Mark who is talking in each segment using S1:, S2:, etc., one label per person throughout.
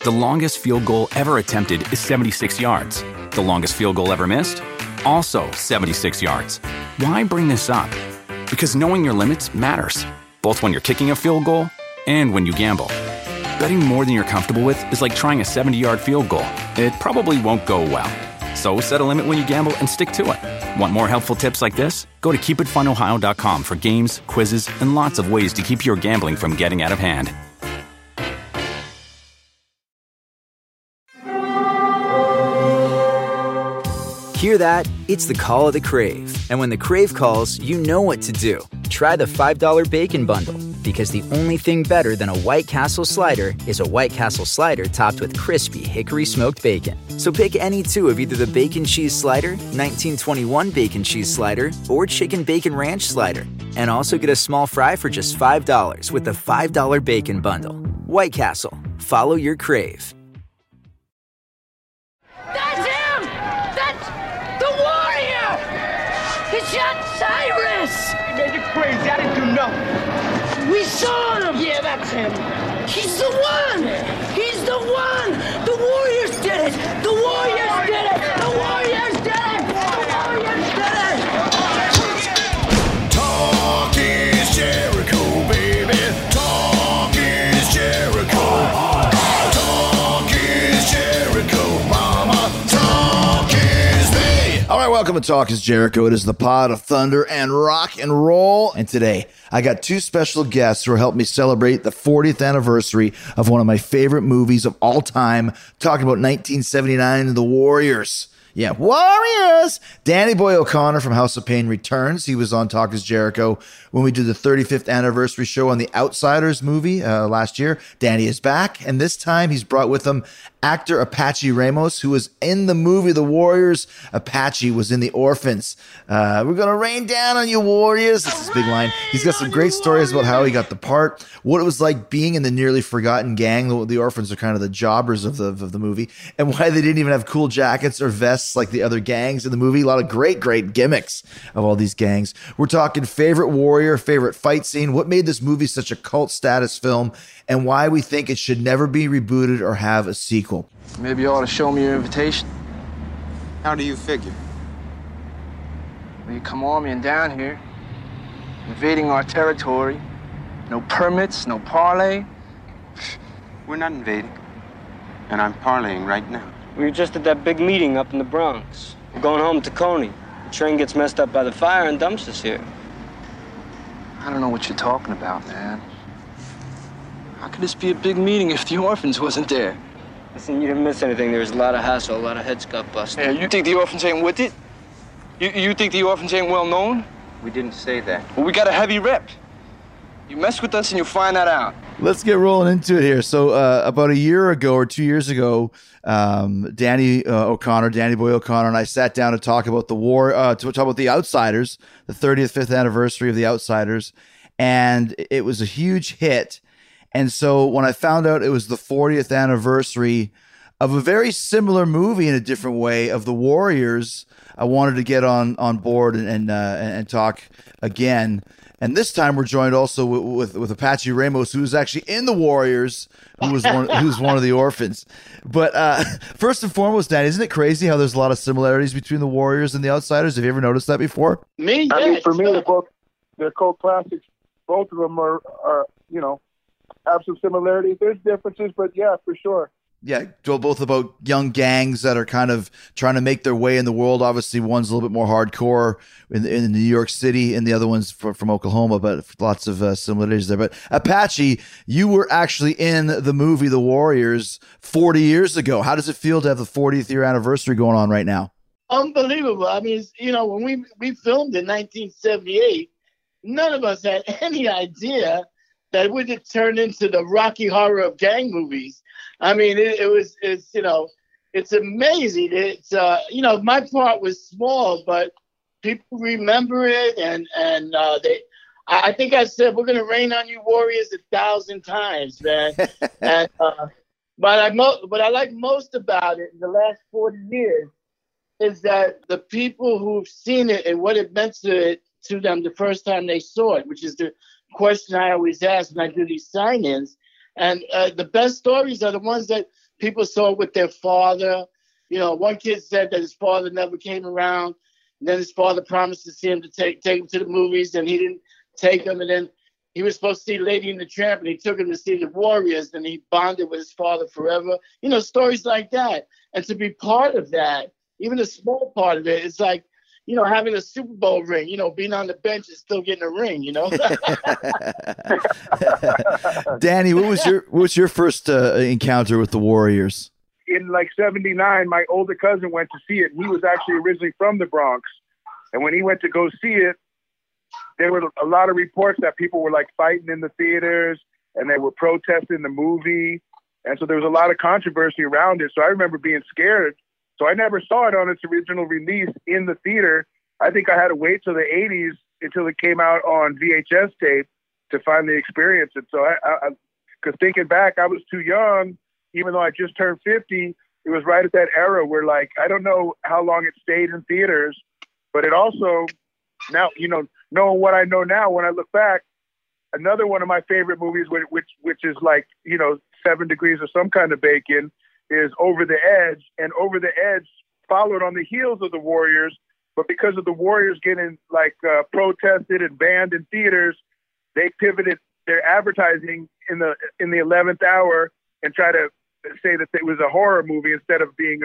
S1: The longest field goal ever attempted is 76 yards. The longest field goal ever missed? Also 76 yards. Why bring this up? Because knowing your limits matters, both when you're kicking a field goal and when you gamble. Betting more than you're comfortable with is like trying a 70-yard field goal. It probably won't go well. So set a limit when you gamble and stick to it. Want more helpful tips like this? Go to keepitfunohio.com for games, quizzes, and lots of ways to keep your gambling from getting out of hand.
S2: Hear that? It's the call of the Crave. And when the Crave calls, you know what to do. Try the $5 Bacon Bundle. Because the only thing better than a White Castle slider is a White Castle slider topped with crispy hickory smoked bacon. So pick any two of either the Bacon Cheese Slider, 1921 Bacon Cheese Slider, or Chicken Bacon Ranch Slider. And also get a small fry for just $5 with the $5 Bacon Bundle. White Castle. Follow your crave.
S3: That's him! That's the warrior! He shot Cyrus!
S4: He made you crazy. I didn't do nothing.
S3: We saw him!
S4: Yeah, that's him.
S3: He's the one! He's the one! The Warriors did it! The Warriors did it! The Warriors did it! The Warriors did it!
S5: Talk is Jericho, baby. Talk is Jericho. Talk is Jericho, mama. Talk is me. All right, welcome to Talk is Jericho. It is the pod of thunder and rock and roll. And today, I got two special guests who are helping me celebrate the 40th anniversary of one of my favorite movies of all time, talking about 1979 The Warriors. Yeah, Warriors! Danny Boy O'Connor from House of Pain returns. He was on Talk is Jericho when we did the 35th anniversary show on the Outsiders movie last year. Danny is back, and this time he's brought with him actor Apache Ramos, who was in the movie The Warriors. Apache was in The Orphans. We're going to rain down on you, Warriors. That's his big line. He's got some great stories about how he got the part, what it was like being in the nearly forgotten gang. The Orphans are kind of the jobbers of the movie, and why they didn't even have cool jackets or vests like the other gangs in the movie. A lot of great gimmicks of all these gangs. We're talking favorite warrior, favorite fight scene, what made this movie such a cult status film, and why we think it should never be rebooted or have a sequel.
S6: Maybe you ought to show me your invitation.
S7: How do you figure?
S6: Well, you come arming down here, invading our territory. No permits, no parlay.
S7: We're not invading. And I'm parlaying right now.
S8: We were just at that big meeting up in the Bronx. We're going home to Coney. The train gets messed up by the fire and dumps us here.
S6: I don't know what you're talking about, man. How could this be a big meeting if the Orphans wasn't there?
S8: Listen, you didn't miss anything. There was a lot of hassle, a lot of heads got busted.
S6: Yeah, you think the Orphans ain't with it? You think the Orphans ain't well known?
S7: We didn't say that.
S6: Well, we got a heavy rep. You mess with us and you'll find that out.
S5: Let's get rolling into it here. So about a year ago or 2 years ago, Danny Boy O'Connor, and I sat down to talk about to talk about The Outsiders, the 35th anniversary of The Outsiders, and it was a huge hit. And so when I found out it was the 40th anniversary of a very similar movie in a different way of The Warriors, I wanted to get on board and talk again. And this time we're joined also with Apache Ramos, who was actually in The Warriors, who was one of the Orphans. But first and foremost, Dan, isn't it crazy how there's a lot of similarities between The Warriors and The Outsiders? Have you ever noticed that before?
S9: Me? I mean, for me, they're cult classics. Both of them are have some similarities. There's differences, but yeah, for sure.
S5: Yeah, both about young gangs that are kind of trying to make their way in the world. Obviously, one's a little bit more hardcore in New York City, and the other one's from Oklahoma, but lots of similarities there. But Apache, you were actually in the movie The Warriors 40 years ago. How does it feel to have the 40th year anniversary going on right now?
S9: Unbelievable. I mean, when we filmed in 1978, none of us had any idea that it would turn into the Rocky Horror of gang movies. I mean, it's amazing. It's, my part was small, but people remember it. And I think I said, we're going to rain on you Warriors 1,000 times, man. And, but what I like most about it in the last 40 years is that the people who've seen it and what it meant to them the first time they saw it, which is the question I always ask when I do these sign-ins. And the best stories are the ones that people saw with their father. You know, one kid said that his father never came around. And then his father promised to see him to take him to the movies, and he didn't take him. And then he was supposed to see Lady and the Tramp, and he took him to see the Warriors, and he bonded with his father forever. You know, stories like that. And to be part of that, even a small part of it, it's like, you know, having a Super Bowl ring, you know, being on the bench and still getting a ring, you know.
S10: Danny, what was your first encounter with the Warriors?
S11: In like 79, my older cousin went to see it. He was actually originally from the Bronx. And when he went to go see it, there were a lot of reports that people were like fighting in the theaters and they were protesting the movie. And so there was a lot of controversy around it. So I remember being scared. So I never saw it on its original release in the theater. I think I had to wait till the 80s until it came out on VHS tape to finally experience it. So because thinking back, I was too young, even though I just turned 50. It was right at that era where, like, I don't know how long it stayed in theaters, but it also, now, you know, knowing what I know now, when I look back, another one of my favorite movies, which is like, you know, 7 Degrees of Some Kind of Bacon, is Over the Edge. And Over the Edge followed on the heels of the Warriors, but because of the Warriors getting like protested and banned in theaters, they pivoted their advertising in the 11th hour and try to say that it was a horror movie instead of being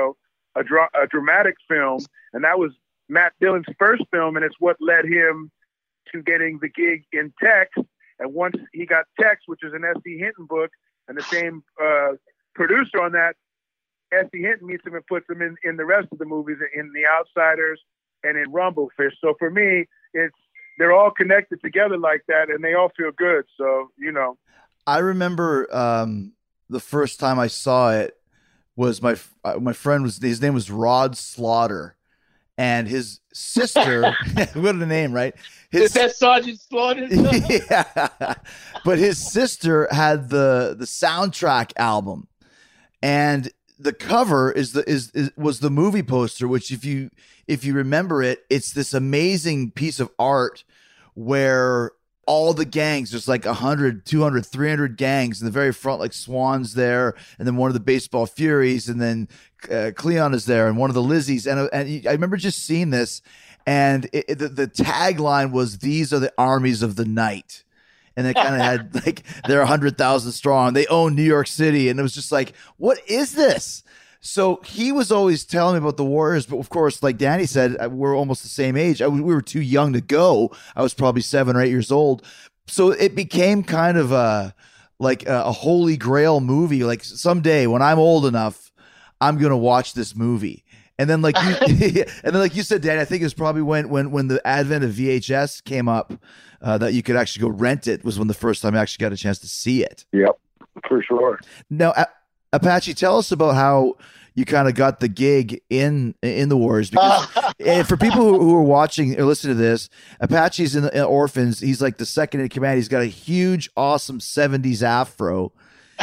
S11: a dramatic film. And that was Matt Dillon's first film, and it's what led him to getting the gig in Tex. And once he got Tex, which is an S.E. Hinton book, and the same producer on that, S.E. Hinton meets him and puts him in the rest of the movies, in The Outsiders and in Rumblefish. So for me, they're all connected together like that, and they all feel good. So, you know.
S10: I remember the first time I saw it was my friend his name was Rod Slaughter, and his sister, what a name, right?
S9: Is that Sergeant Slaughter?
S10: Yeah, but his sister had the soundtrack album, and the cover was the movie poster. Which, if you remember it, it's this amazing piece of art where all the gangs, there's like 100, 200, 300 gangs in the very front, like Swan's there, and then one of the Baseball Furies, and then Cleon is there, and one of the Lizzies. And I remember just seeing this, and the tagline was, "These are the armies of the night." And they kind of had like, they're 100,000 strong. They own New York City. And it was just like, what is this? So he was always telling me about the Warriors, but of course, like Danny said, we're almost the same age. We were too young to go. I was probably 7 or 8 years old. So it became kind of a holy grail movie. Like, someday when I'm old enough, I'm going to watch this movie. And then like you said, Danny, I think it was probably when the advent of VHS came up, that you could actually go rent it, was when the first time I actually got a chance to see it.
S11: Yep, for sure.
S10: Now, Apache, tell us about how you kind of got the gig in the Warriors, because and for people who are watching or listening to this, Apache's in the Orphans. He's like the second in command. He's got a huge, awesome 70s afro.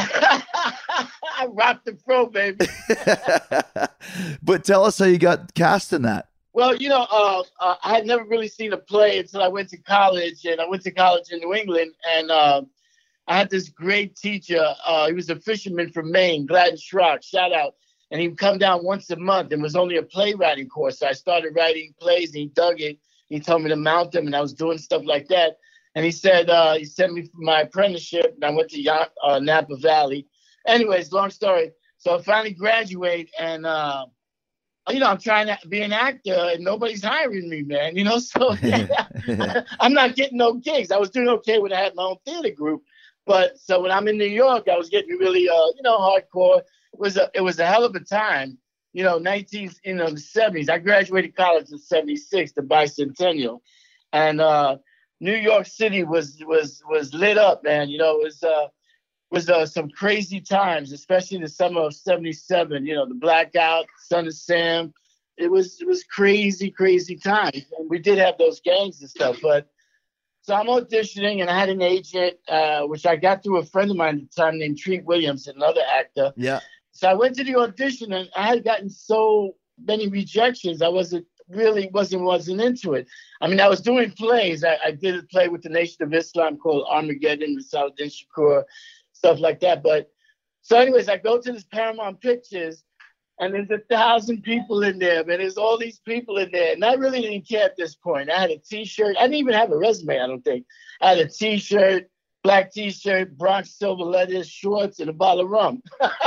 S9: I rocked the fro, baby.
S10: But tell us how you got cast in that.
S9: Well, you know, I had never really seen a play until I went to college, and I went to college in New England, and I had this great teacher. He was a fisherman from Maine, Gladden Schrock, shout out. And he'd come down once a month, and it was only a playwriting course. So I started writing plays, and he dug it. He told me to mount them, and I was doing stuff like that. And he said, he sent me for my apprenticeship, and I went to Napa Valley. Anyways, long story. So I finally graduate, and you know, I'm trying to be an actor, and nobody's hiring me, man. You know, so I'm not getting no gigs. I was doing okay when I had my own theater group, but so when I'm in New York, I was getting really, you know, hardcore. It was a hell of a time. You know, the 70s. I graduated college in '76, the bicentennial, and New York City was lit up, man. You know, it was some crazy times, especially in the summer of '77. You know, the blackout, Son of Sam. It was crazy times, and we did have those gangs and stuff. But so I'm auditioning, and I had an agent, which I got through a friend of mine at the time named Treat Williams, another actor.
S10: Yeah.
S9: So I went to the audition, and I had gotten so many rejections. I wasn't into it. I mean, I was doing plays. I did a play with the Nation of Islam called Armageddon with Saladin Shakur. stuff like that. But so anyways, I go to this Paramount Pictures, and there's 1,000 people in there, man. There's all these people in there. And I really didn't care at this point. I had a T-shirt. I didn't even have a resume, I don't think. I had a T-shirt, black T-shirt, Bronx silver letters, shorts, and a bottle of rum.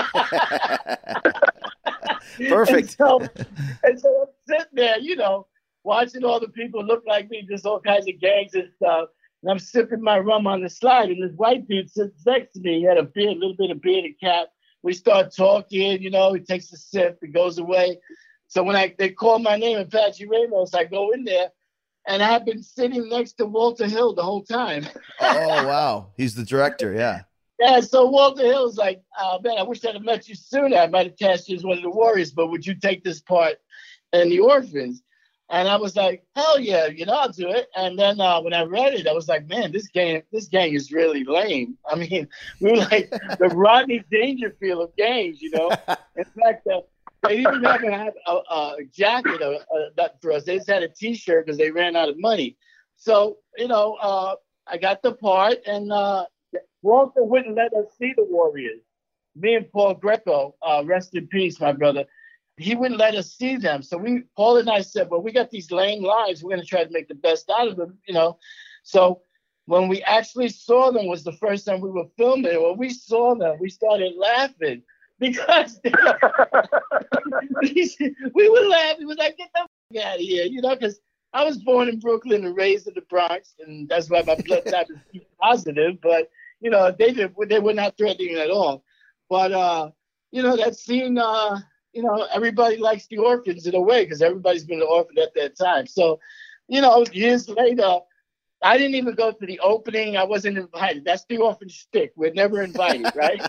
S10: Perfect.
S9: And so I'm sitting there, you know, watching all the people look like me, just all kinds of gangs and stuff. And I'm sipping my rum on the slide, and this white dude sits next to me. He had a beard, a little bit of beard and cap. We start talking, you know, he takes a sip, it goes away. So when they call my name, Apache Ramos, I go in there, and I've been sitting next to Walter Hill the whole time.
S10: Oh, wow. He's the director, yeah.
S9: Yeah, so Walter Hill's like, man, I wish I'd have met you sooner. I might have cast you as one of the Warriors, but would you take this part in The Orphans? And I was like, hell yeah, you know, I'll do it. And then when I read it, I was like, man, this gang is really lame. I mean, we were like the Rodney Dangerfield of gangs, you know. In fact, they didn't even have a jacket for us. They just had a T-shirt because they ran out of money. So, you know, I got the part, and Walter wouldn't let us see the Warriors. Me and Paul Greco, rest in peace, my brother. He wouldn't let us see them. So Paul and I said, well, we got these lame lives. We're going to try to make the best out of them, you know. So when we actually saw them was the first time we were filming. When we saw them, we started laughing because we were laughing. We was like, get the f- out of here, you know, because I was born in Brooklyn and raised in the Bronx, and that's why my blood type is positive. But, you know, they were not threatening at all. But, you know, that scene, you know, everybody likes The Orphans in a way because everybody's been an orphan at that time. So, you know, years later, I didn't even go to the opening. I wasn't invited. That's the orphan shtick. We're never invited, right?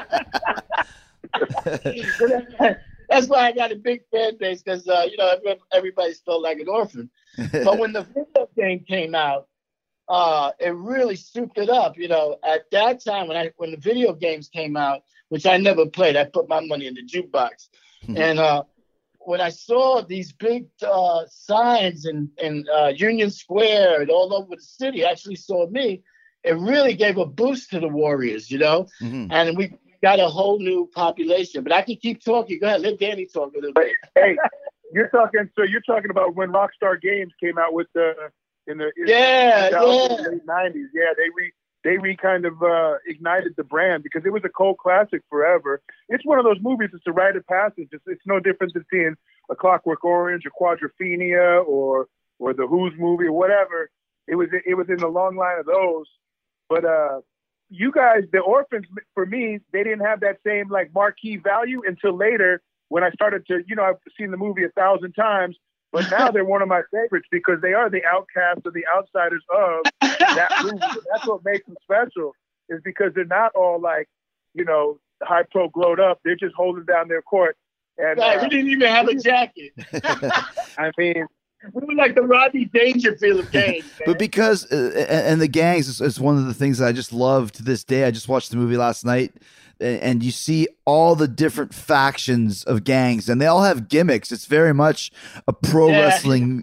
S9: That's why I got a big fan base because, you know, everybody's felt like an orphan. But when the video game came out, it really souped it up. You know, at that time when the video games came out, which I never played, I put my money in the jukebox. And when I saw these big signs in Union Square and all over the city actually saw me, it really gave a boost to the Warriors, you know? Mm-hmm. And we got a whole new population. But I can keep talking. Go ahead, let Danny talk a little bit.
S11: Hey, you're talking about when Rockstar Games came out with in the
S9: late
S11: 90s. Yeah, they kind of ignited the brand because it was a cult classic forever. It's one of those movies. It's a rite of passage. It's no different than seeing A Clockwork Orange or Quadrophenia or the Who's movie or whatever. It was in the long line of those. But you guys, the Orphans, for me, they didn't have that same like marquee value until later when I started to, you know, I've seen the movie 1,000 times. But now they're one of my favorites because they are the outcasts or the outsiders of that movie. And that's what makes them special is because they're not all like, you know, high pro glowed up. They're just holding down their court. And
S9: right, we didn't even have a jacket.
S11: I mean,
S9: we were like the Rodney Dangerfield of gangs.
S10: But because, and the gangs is one of the things that I just love to this day. I just watched the movie last night. And you see all the different factions of gangs, and they all have gimmicks. It's very much a pro wrestling,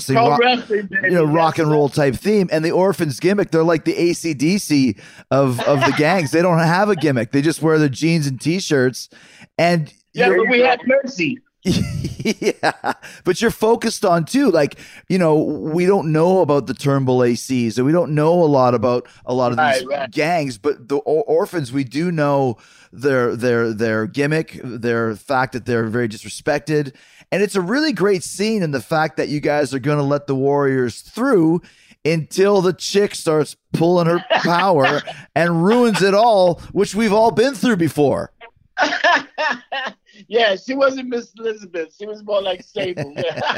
S10: you know, rock and roll type theme. And the Orphans gimmick, they're like the AC/DC of the gangs. They don't have a gimmick. They just wear their jeans and T-shirts. And
S9: but we had Mercy.
S10: Yeah, but you're focused on too, like, you know, we don't know about the Turnbull ACs, and we don't know a lot about a lot of these gangs, but the Orphans, we do know their gimmick, their fact that they're very disrespected, and it's a really great scene in the fact that you guys are going to let the Warriors through until the chick starts pulling her power and ruins it all, which we've all been through before.
S9: Yeah, she wasn't Miss Elizabeth. She was more like Sable.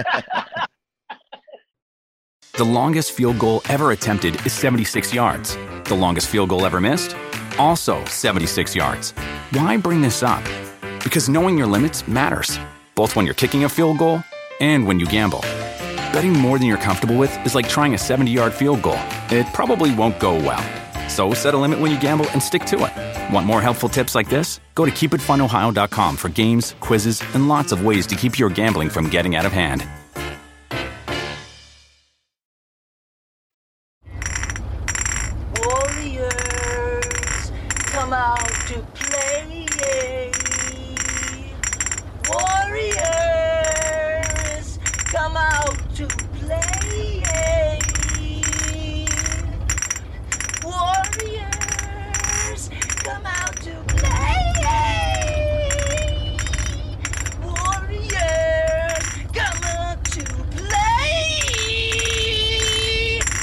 S1: The longest field goal ever attempted is 76 yards. The longest field goal ever missed? Also 76 yards. Why bring this up? Because knowing your limits matters, both when you're kicking a field goal and when you gamble. Betting more than you're comfortable with is like trying a 70-yard field goal. It probably won't go well. So set a limit when you gamble and stick to it. Want more helpful tips like this? Go to keepitfunohio.com for games, quizzes, and lots of ways to keep your gambling from getting out of hand.
S3: Warriors, come out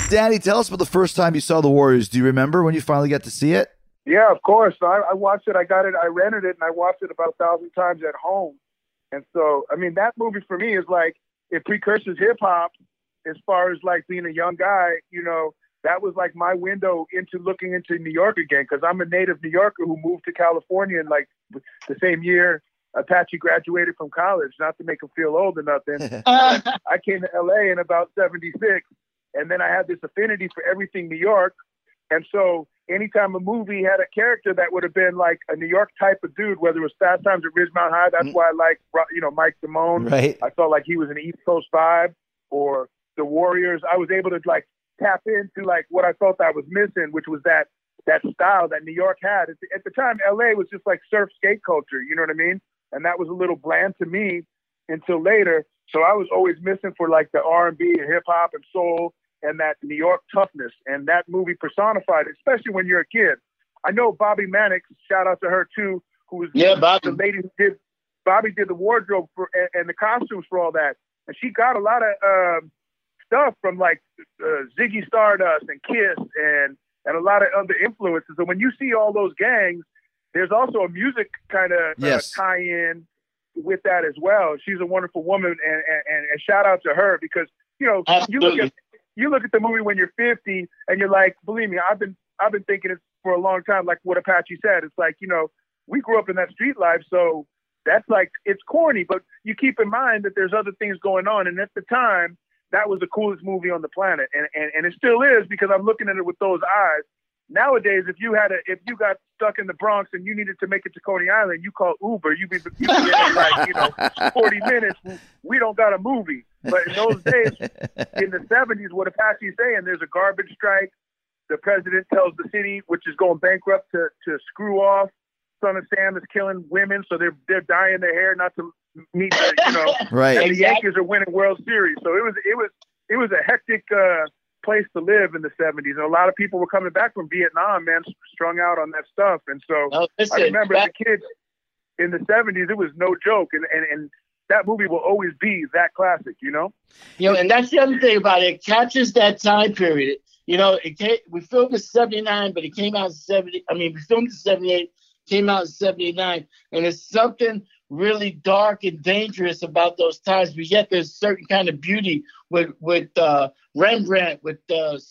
S10: Danny, tell us about the first time you saw The Warriors. Do you remember when you finally got to see it?
S11: Yeah, of course. I watched it. I got it. I rented it, and I watched it about 1,000 times at home. And so, I mean, that movie for me is like, it precursors hip hop as far as like being a young guy. You know, that was like my window into looking into New York again, because I'm a native New Yorker who moved to California in like the same year Apache graduated from college. Not to make him feel old or nothing. I came to LA in about 76, and then I had this affinity for everything New York. And so anytime a movie had a character that would have been like a New York type of dude, whether it was Fast Times at Ridgemont High, that's why I like, you know, Mike Damone.
S10: Right.
S11: I felt like he was an East Coast vibe, or the Warriors. I was able to like tap into like what I felt I was missing, which was that style that New York had. At the time, LA was just like surf skate culture. You know what I mean? And that was a little bland to me until later. So I was always missing for like the R&B and hip hop and soul and that New York toughness, and that movie personified it, especially when you're a kid. I know Bobby Mannix, shout out to her too, who was the lady who did, Bobby did the wardrobe for and the costumes for all that. And she got a lot of stuff from like Ziggy Stardust and Kiss and a lot of other influences. And when you see all those gangs, there's also a music kind of tie-in with that as well. She's a wonderful woman, and shout out to her, because, you know, you look at the movie when you're 50 and you're like, believe me, I've been thinking it for a long time, like what Apache said. It's like, you know, we grew up in that street life, so that's like, it's corny, but you keep in mind that there's other things going on. And at the time, that was the coolest movie on the planet. And it still is, because I'm looking at it with those eyes. Nowadays, if you got stuck in the Bronx and you needed to make it to Coney Island, you call Uber. You be in like, you know, 40 minutes. We don't got a movie. But in those days, in the 70s, what Apache's saying, there's a garbage strike. The president tells the city, which is going bankrupt, to screw off. Son of Sam is killing women, so they're dyeing their hair not to meet, you know.
S10: Right.
S11: And the Yankees are winning World Series, so it was a hectic place to live in the 70s, and a lot of people were coming back from Vietnam, man, strung out on that stuff. And so I remember as a kid in the 70s, it was no joke, and that movie will always be that classic, you know.
S9: You know, and that's the other thing about it. It captures that time period. You know, we filmed in 79, but it came out in 70. I mean, we filmed in 78, came out in 79, and it's something really dark and dangerous about those times, but yet there's certain kind of beauty with Rembrandt, with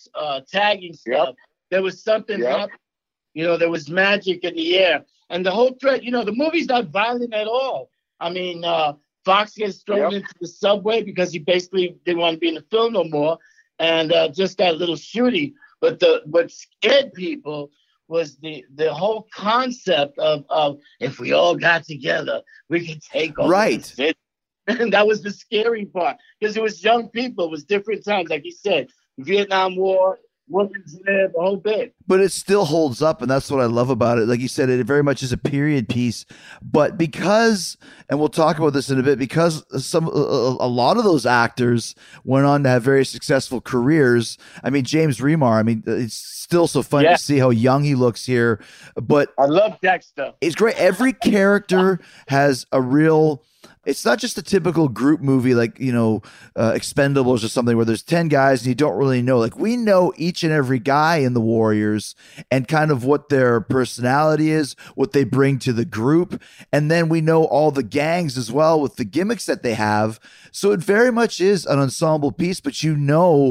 S9: tagging stuff. There was something happening. You know, there was magic in the air. And the whole threat, you know, the movie's not violent at all. I mean, Fox gets thrown into the subway because he basically didn't want to be in the film no more, and just that little shooting. But what scared people was the whole concept of if we all got together, we could take over the city. And that was the scary part, because it was young people, it was different times, like you said, Vietnam War, women's lib, a whole bit.
S10: But it still holds up, and that's what I love about it. Like you said, it very much is a period piece. But because, and we'll talk about this in a bit, because a lot of those actors went on to have very successful careers. I mean, James Remar, I mean, it's still so fun to see how young he looks here. But
S9: I love Dexter.
S10: It's great. Every character has a real... It's not just a typical group movie like, you know, Expendables or something where there's 10 guys and you don't really know. Like, we know each and every guy in the Warriors and kind of what their personality is, what they bring to the group. And then we know all the gangs as well with the gimmicks that they have. So it very much is an ensemble piece, but you know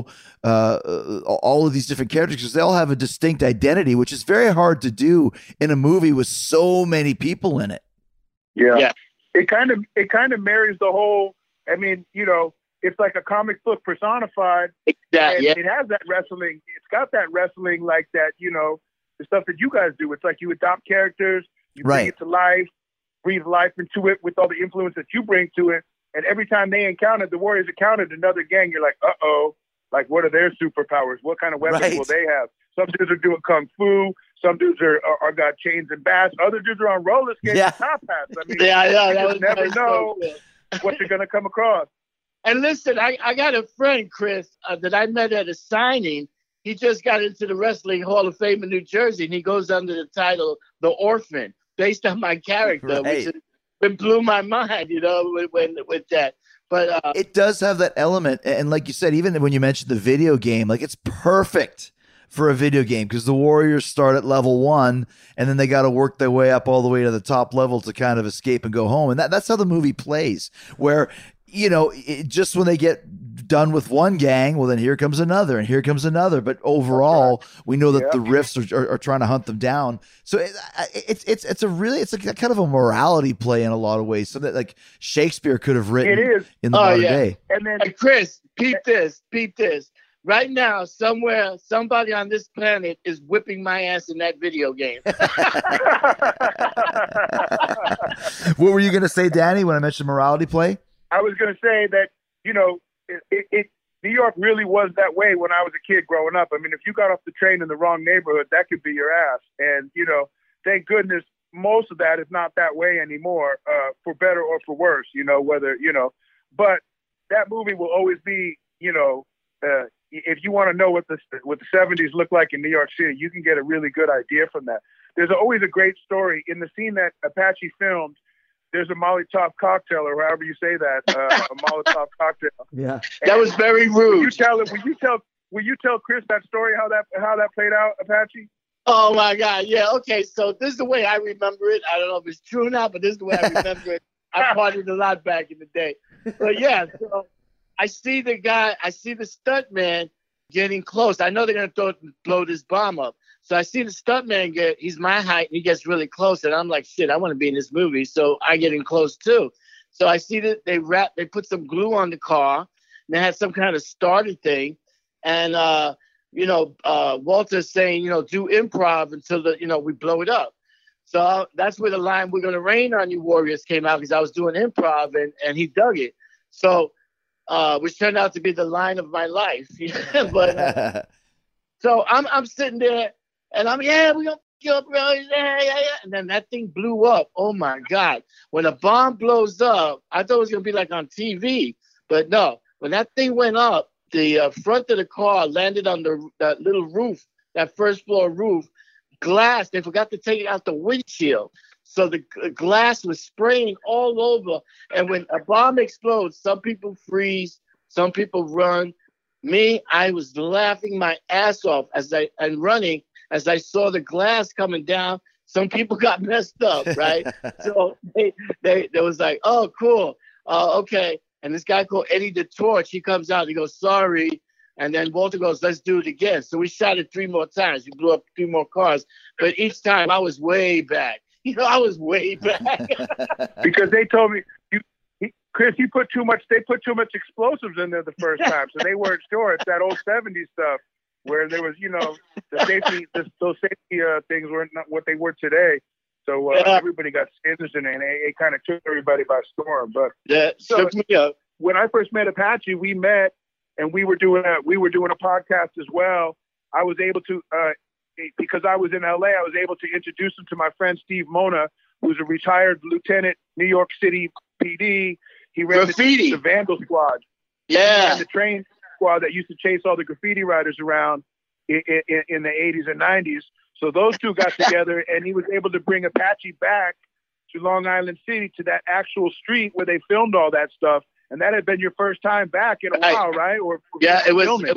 S10: all of these different characters because they all have a distinct identity, which is very hard to do in a movie with so many people in it.
S11: Yeah. It kind of marries the whole. I mean, you know, it's like a comic book personified. It has that wrestling. It's got that wrestling, like that. You know, the stuff that you guys do. It's like you adopt characters, you bring it to life, breathe life into it with all the influence that you bring to it. And every time the Warriors encountered another gang, you're like, like what are their superpowers? What kind of weapons will they have? Some dudes are doing kung fu. Some dudes are got chains and bats. Other dudes are on roller skates and top hats. I mean, you never know what you're going to come across.
S9: And listen, I got a friend, Chris, that I met at a signing. He just got into the Wrestling Hall of Fame in New Jersey, and he goes under the title The Orphan, based on my character, which blew my mind, you know, with that. But
S10: it does have that element, and like you said, even when you mentioned the video game, like it's perfect for a video game because the Warriors start at level 1 and then they got to work their way up all the way to the top level to kind of escape and go home. And that's how the movie plays, where, you know, just when they get done with one gang, well, then here comes another and here comes another. But overall, we know that the Riffs are trying to hunt them down. So it's a kind of a morality play in a lot of ways. Something that like Shakespeare could have written in the modern day.
S9: And then Chris, peep this. Right now, somewhere, somebody on this planet is whipping my ass in that video game.
S10: What were you going to say, Danny, when I mentioned morality play?
S11: I was going to say that, you know, New York really was that way when I was a kid growing up. I mean, if you got off the train in the wrong neighborhood, that could be your ass. And, you know, thank goodness most of that is not that way anymore, for better or for worse, you know, whether, you know. But that movie will always be, you know, if you want to know what the 70s looked like in New York City, you can get a really good idea from that. There's always a great story. In the scene that Apache filmed, there's a Molotov cocktail, or however you say that, a Molotov cocktail.
S10: Yeah.
S9: That was very rude.
S11: Will you tell Chris that story, how that played out, Apache?
S9: Oh, my God. Yeah, okay. So this is the way I remember it. I don't know if it's true or not, but this is the way I remember it. I partied a lot back in the day. But, yeah, so I see the stuntman getting close. I know they're going to blow this bomb up. So I see the stuntman he's my height, and he gets really close. And I'm like, shit, I want to be in this movie. So I get in close too. So I see that they put some glue on the car. And they had some kind of starter thing. And, Walter's saying, you know, do improv until we blow it up. So that's where the line, "We're going to rain on you, Warriors," came out, because I was doing improv and he dug it. So, which turned out to be the line of my life. But so I'm sitting there and we're going to you up, bro. Yeah. And then that thing blew up. Oh my God. When a bomb blows up, I thought it was going to be like on TV, but no, when that thing went up, the front of the car landed on that little roof, that first floor roof, glass. They forgot to take out the windshield. So the glass was spraying all over. And when a bomb explodes, some people freeze, some people run. Me, I was laughing my ass off and running as I saw the glass coming down. Some people got messed up, right? So they was like, "Oh, cool. Okay." And this guy called Eddie the Torch, he comes out, he goes, "Sorry." And then Walter goes, "Let's do it again." So we shot it 3 more times. We blew up 3 more cars. But each time I was way back. You know, I was way back.
S11: Because they told me, Chris, they put too much explosives in there the first time. So they weren't sure. It's that old 70s stuff where there was, you know, those safety things weren't not what they were today. So everybody got singed and it kind of took everybody by storm. But
S9: took me up.
S11: When I first met Apache, we met and we were doing a podcast as well. I was able to, because I was in LA, I was able to introduce him to my friend Steve Mona, who's a retired lieutenant, New York City PD. He ran the Vandal Squad.
S9: Yeah.
S11: And the train squad that used to chase all the graffiti writers around in the 80s and 90s. So those two got together, and he was able to bring Apache back to Long Island City, to that actual street where they filmed all that stuff. And that had been your first time back in a while, right?
S9: It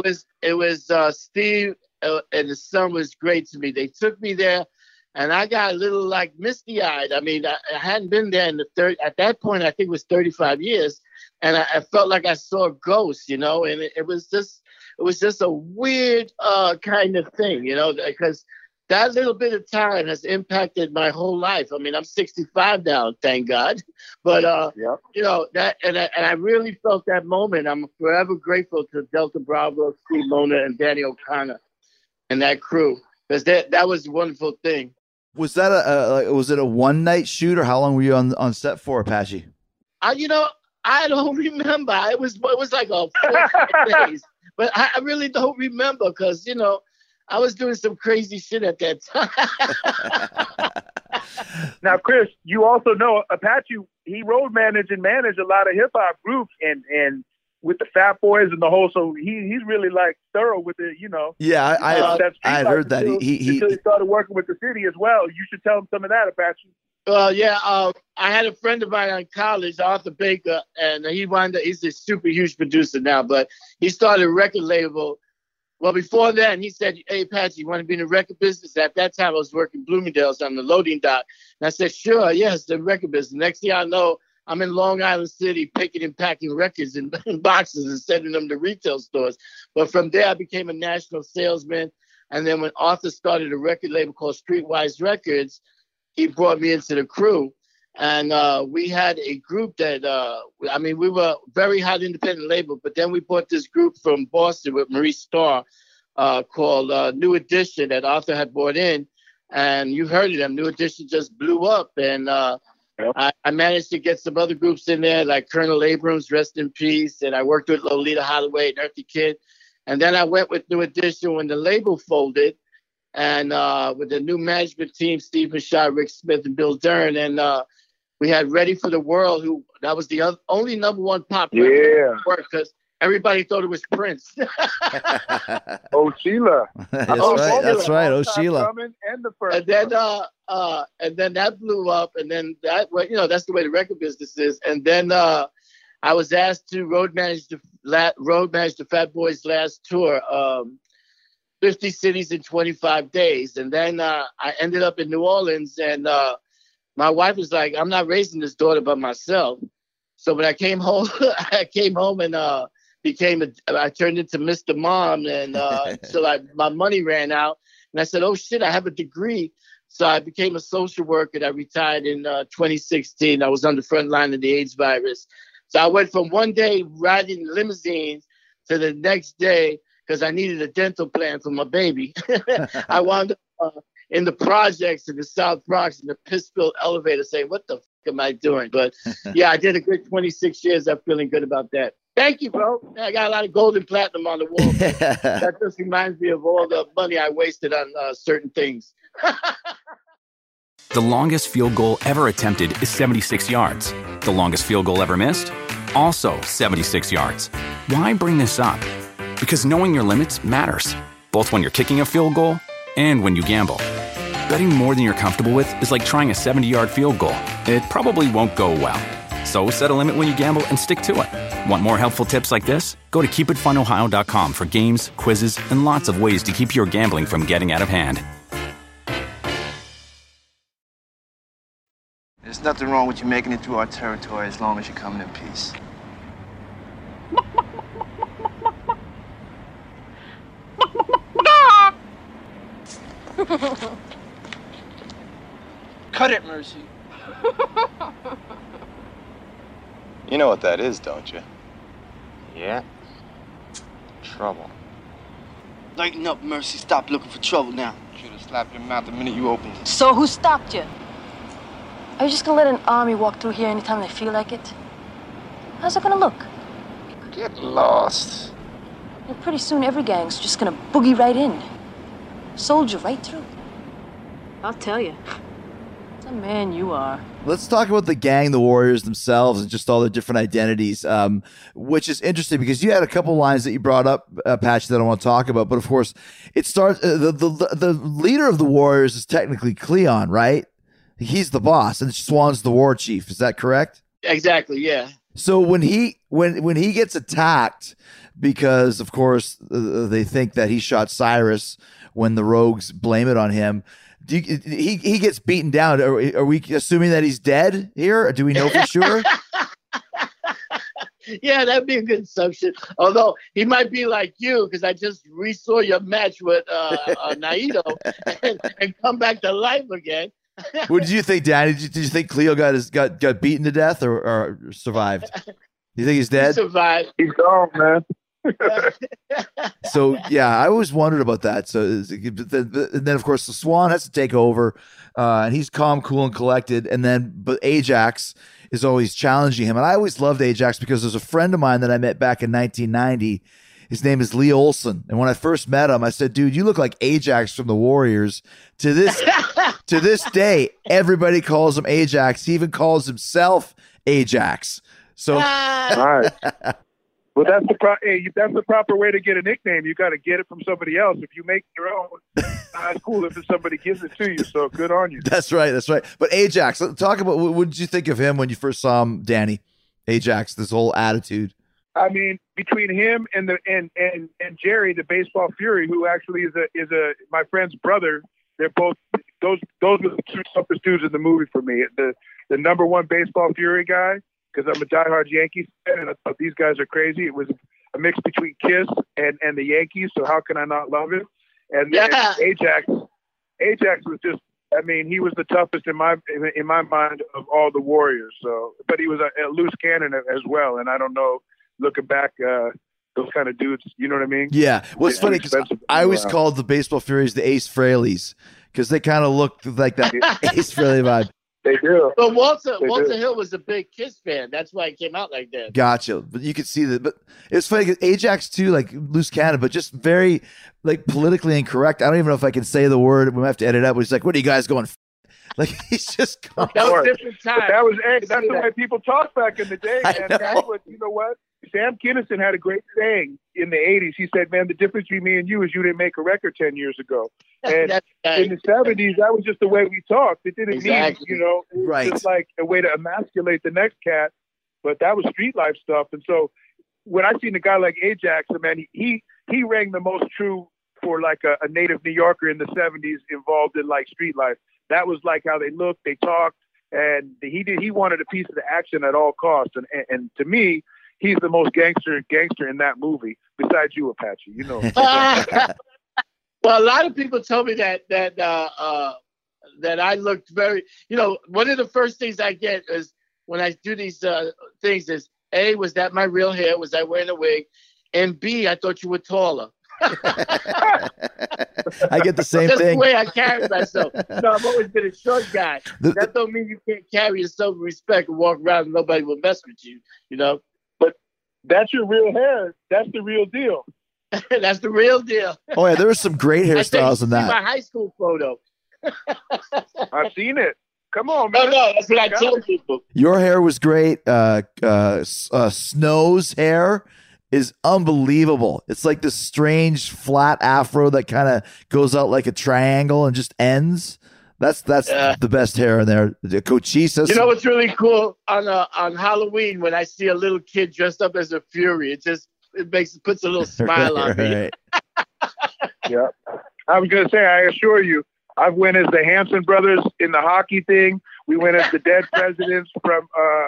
S9: was Steve and his son was great to me. They took me there, and I got a little like misty-eyed. I mean, I hadn't been there at that point, I think it was 35 years, and I felt like I saw a ghost, you know. And it was just a weird kind of thing, you know, because that little bit of time has impacted my whole life. I mean, I'm 65 now, thank God. But, you know, that and I really felt that moment. I'm forever grateful to Delta Bravo, Steve Mona, and Danny O'Connor and that crew, because that was a wonderful thing.
S10: Was that was it a one-night shoot, or how long were you on set for, Apache?
S9: You know, I don't remember. It was like 4 days. But I really don't remember because, you know, I was doing some crazy shit at that time.
S11: Now, Chris, you also know Apache, he road managed and managed a lot of hip hop groups and with the Fat Boys and the whole, so he's really like thorough with it, you know.
S10: Yeah, I had heard that. He
S11: until he started working with the city as well. You should tell him some of that, Apache.
S9: Well, yeah. I had a friend of mine in college, Arthur Baker, and he's a super huge producer now, but he started a record label. Well, before then, he said, "Hey, Pat, you want to be in the record business?" At that time, I was working Bloomingdale's on the loading dock. And I said, "Sure, yes, the record business." Next thing I know, I'm in Long Island City picking and packing records in boxes and sending them to retail stores. But from there, I became a national salesman. And then when Arthur started a record label called Streetwise Records, he brought me into the crew. And we had a group that, we were a very hot independent label, but then we bought this group from Boston with Maurice Starr called New Edition that Arthur had brought in. And you heard of them. New Edition just blew up. And I managed to get some other groups in there, like Colonel Abrams, rest in peace. And I worked with Lolita Holloway and Earthy Kid. And then I went with New Edition when the label folded. And with the new management team, Steve Michaud, Rick Smith, and Bill Dern. And we had Ready for the World, that was the only number one pop record because everybody thought it was Prince.
S11: Oh, Sheila.
S10: That's right. Oh, Sheila.
S11: And the first.
S9: And then that blew up, and then that's the way the record business is. And then I was asked to road manage the Fat Boys' last tour, 50 cities in 25 days. And then I ended up in New Orleans, and my wife was like, "I'm not raising this daughter by myself." So when I came home, and I turned into Mr. Mom, and my money ran out. And I said, "Oh shit, I have a degree." So I became a social worker. And I retired in 2016. I was on the front line of the AIDS virus. So I went from one day riding limousines to the next day because I needed a dental plan for my baby. I wound up in the projects in the South Bronx in the piss-filled elevator saying, "What the fuck am I doing?" But yeah, I did a good 26 years. I'm feeling good about that. Thank you, bro. I got a lot of gold and platinum on the wall. That just reminds me of all the money I wasted on certain things.
S1: The longest field goal ever attempted is 76 yards. The longest field goal ever missed? Also 76 yards. Why bring this up? Because knowing your limits matters, both when you're kicking a field goal and when you gamble. Betting more than you're comfortable with is like trying a 70-yard field goal. It probably won't go well. So set a limit when you gamble and stick to it. Want more helpful tips like this? Go to keepitfunohio.com for games, quizzes, and lots of ways to keep your gambling from getting out of hand.
S6: There's nothing wrong with you making it through our territory as long as you're coming in peace. Cut it, Mercy.
S12: You know what that is, don't you?
S6: Yeah.
S12: Trouble.
S3: Lighten up, Mercy. Stop looking for trouble now.
S6: Should have slapped your mouth the minute you opened it.
S13: So who stopped you? Are you just gonna let an army walk through here anytime they feel like it? How's it gonna look?
S6: Get lost.
S13: Well, pretty soon every gang's just gonna boogie right in. Soldier right through. I'll tell you. What a man you are.
S10: Let's talk about the gang, the Warriors themselves, and just all the different identities, which is interesting because you had a couple lines that you brought up, Patch, that I want to talk about. But of course, it starts. The leader of the Warriors is technically Cleon, right? He's the boss, and Swan's the war chief. Is that correct?
S9: Exactly. Yeah.
S10: So when he gets attacked, because of course they think that he shot Cyrus when the rogues blame it on him. He gets beaten down. Are we assuming that he's dead here? Or do we know for sure?
S9: Yeah, that'd be a good assumption. Although he might be like you, because I just resaw your match with Naito and come back to life again.
S10: What did you think, Danny? Did you think Cleo got beaten to death or survived? Do you think he's dead?
S9: He survived.
S11: He's gone, man.
S10: So yeah, I always wondered about that. So and then of course the Swan has to take over, and he's calm, cool, and collected. But Ajax is always challenging him, and I always loved Ajax because there's a friend of mine that I met back in 1990. His name is Lee Olson, and when I first met him, I said, "Dude, you look like Ajax from the Warriors." To this day, everybody calls him Ajax. He even calls himself Ajax. So.
S11: Right. Well, that's the proper way to get a nickname. You got to get it from somebody else. If you make your own, that's cool. If somebody gives it to you, so good on you.
S10: That's right. But Ajax, talk about what did you think of him when you first saw him, Danny? Ajax, this whole attitude.
S11: I mean, between him and Jerry, the baseball fury, who actually is my friend's brother, they're both those were the two toughest dudes in the movie for me. The number one baseball fury guy, because I'm a diehard Yankees fan, and I thought these guys are crazy. It was a mix between Kiss and the Yankees, so how can I not love it? And Ajax was just, I mean, he was the toughest in my mind of all the Warriors. So, but he was a loose cannon as well, and I don't know, looking back, those kind of dudes, you know what I mean?
S10: Yeah. Well, it's funny because I always called the baseball furies the Ace Fraileys because they kind of looked like that Ace Frehley vibe.
S11: They do.
S9: But Walter Hill was a big Kiss fan. That's why he came out like that.
S10: Gotcha. But you could see that. But it's funny because Ajax too, like loose cannon, but just very like politically incorrect. I don't even know if I can say the word. We might have to edit it out. But he's like, "What are you guys going?" Like he's just.
S9: That was different time.
S11: That's the way people talked back in the day, man. You know what? Sam Kinison had a great saying in the 80s. He said, man, the difference between me and you is you didn't make a record 10 years ago. And in the 70s, that was just the way we talked. It didn't mean, it was just like a way to emasculate the next cat. But that was street life stuff. And so when I seen a guy like Ajax, man, he rang the most true for like a native New Yorker in the 70s involved in like street life. That was like how they looked, they talked, and he wanted a piece of the action at all costs. And to me, he's the most gangster in that movie, besides you, Apache. You know.
S9: Well, a lot of people told me that I looked very. You know, one of the first things I get is when I do these things is A, was that my real hair? Was I wearing a wig? And B, I thought you were taller.
S10: I get the same
S9: That's
S10: thing.
S9: The way I carry myself. No, I've always been a short guy. That don't mean you can't carry yourself with respect and walk around and nobody will mess with you. You know.
S11: That's your real hair. That's the real deal.
S9: That's the real deal.
S10: Oh yeah, there were some great hairstyles in that.
S9: My high school photo.
S11: I've seen it. Come on, man.
S9: No, that's what I tell people.
S10: Your hair was great. Snow's hair is unbelievable. It's like this strange flat afro that kind of goes out like a triangle and just ends. That's the best hair in there. The Cochise.
S9: You know what's really cool on Halloween when I see a little kid dressed up as a Fury, it puts a little smile on me.
S11: Yeah, I was gonna say, I assure you, I've went as the Hanson brothers in the hockey thing. We went as the dead presidents from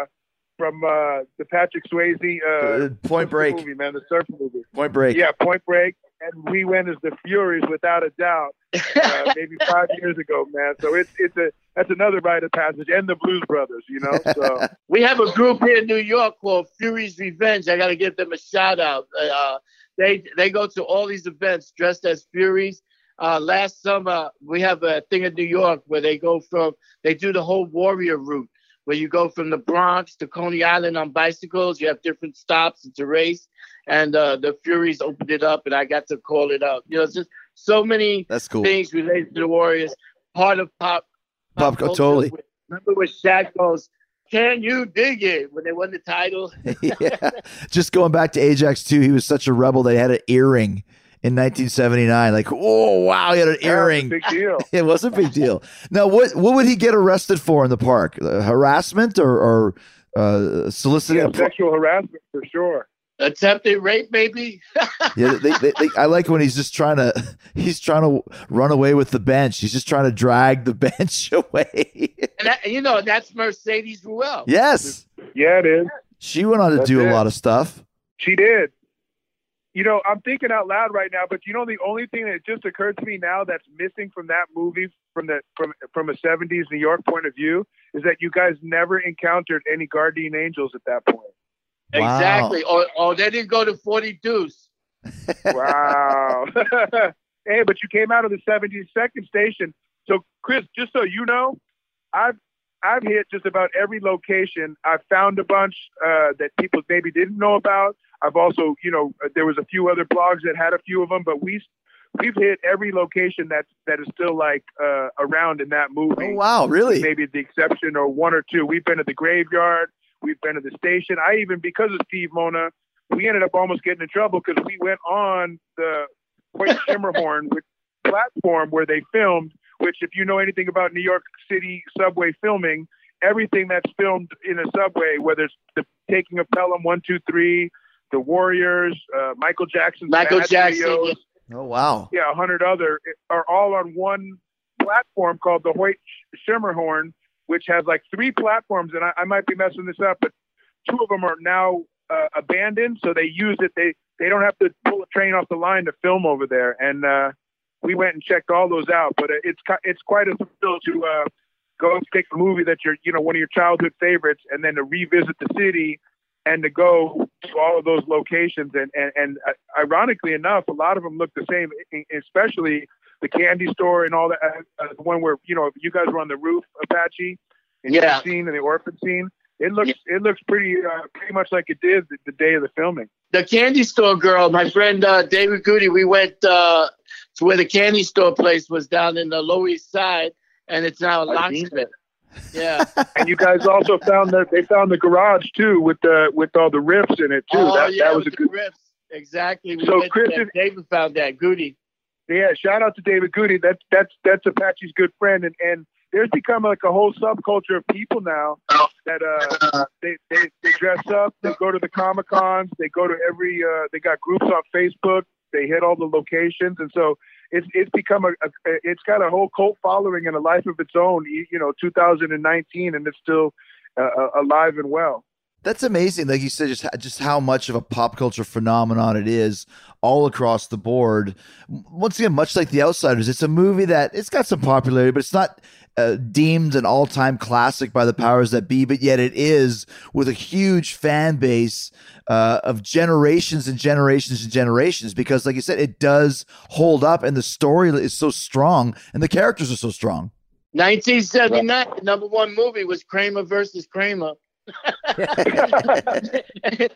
S11: the Patrick Swayze
S10: Point Break
S11: movie, man, the surf movie.
S10: Point Break.
S11: Yeah, Point Break. And we went as the Furies without a doubt, maybe 5 years ago, man. So that's another rite of passage, and the Blues Brothers, you know. So
S9: we have a group here in New York called Fury's Revenge. I got to give them a shout out. They go to all these events dressed as Furies. Last summer we have a thing in New York where they do the whole Warrior route, where you go from the Bronx to Coney Island on bicycles. You have different stops to race. And the Furies opened it up, and I got to call it out. You know, it's just so many things related to the Warriors. Part of pop culture.
S10: Totally.
S9: Remember when Shaq goes, "Can you dig it?" when they won the title?
S10: Yeah. Just going back to Ajax too, he was such a rebel. They had an earring in 1979. Like, oh wow, he had an earring.
S11: Big deal.
S10: It was a big deal. Now, what would he get arrested for in the park? Harassment or soliciting?
S11: Yeah, sexual harassment for sure.
S9: Attempted rape, maybe.
S10: Yeah, I like when he's trying to run away with the bench. He's just trying to drag the bench away.
S9: And that's Mercedes Ruehl.
S10: Yes.
S11: Yeah, it is.
S10: She went on to do a lot of stuff.
S11: She did. You know, I'm thinking out loud right now, but you know, the only thing that just occurred to me now that's missing from that movie, from a 70s New York point of view, is that you guys never encountered any guardian angels at that point.
S10: Wow.
S9: Exactly. Or they didn't go to 40 Deuce.
S11: Wow. Hey, but you came out of the 72nd station. So, Chris, just so you know, I've hit just about every location. I've found a bunch that people maybe didn't know about. I've also, there was a few other blogs that had a few of them, but we've hit every location that is still like around in that movie.
S10: Oh, wow, really?
S11: Maybe the exception or one or two. We've been to the graveyard. We've been to the station. I even, because of Steve Mona, we ended up almost getting in trouble because we went on the Hoyt Schermerhorn platform where they filmed, which if you know anything about New York City subway filming, everything that's filmed in a subway, whether it's the taking of Pelham 1, 2, 3, the Warriors, Michael Jackson, videos,
S10: oh wow,
S11: yeah, 100 other are all on one platform called the Hoyt Schermerhorn, which has like 3 platforms, and I might be messing this up, but 2 of them are now abandoned, so they use it. They don't have to pull a train off the line to film over there, and we went and checked all those out. But it's quite a thrill to go and take a movie that you're one of your childhood favorites, and then to revisit the city and to go to all of those locations. And ironically enough, a lot of them look the same, especially the candy store and all that. The one where you guys were on the roof, Apache, and the scene and the orphan scene. It looks pretty much like it did the day of the filming.
S9: The candy store girl, my friend David Goody, we went to where the candy store place was down in the Lower East Side, and it's now a locksmith. Yeah.
S11: And you guys also found the garage too with all the riffs in it too.
S9: Oh,
S11: that was a good
S9: riffs. Exactly.
S11: So Chris,
S9: David found that Goody.
S11: Yeah, shout out to David Goody. That's Apache's good friend, and there's become like a whole subculture of people now that they dress up, they go to the Comic-Cons, they go to they got groups on Facebook, they hit all the locations, and so it's become it's got a whole cult following and a life of its own. 2019, and it's still alive and well.
S10: That's amazing. Like you said, just how much of a pop culture phenomenon it is all across the board. Once again, much like The Outsiders, it's a movie that it's got some popularity, but it's not deemed an all-time classic by the powers that be, but yet it is, with a huge fan base of generations and generations and generations, because like you said, it does hold up, and the story is so strong and the characters are so strong.
S9: 1979, the number 1 movie was Kramer versus Kramer.
S11: The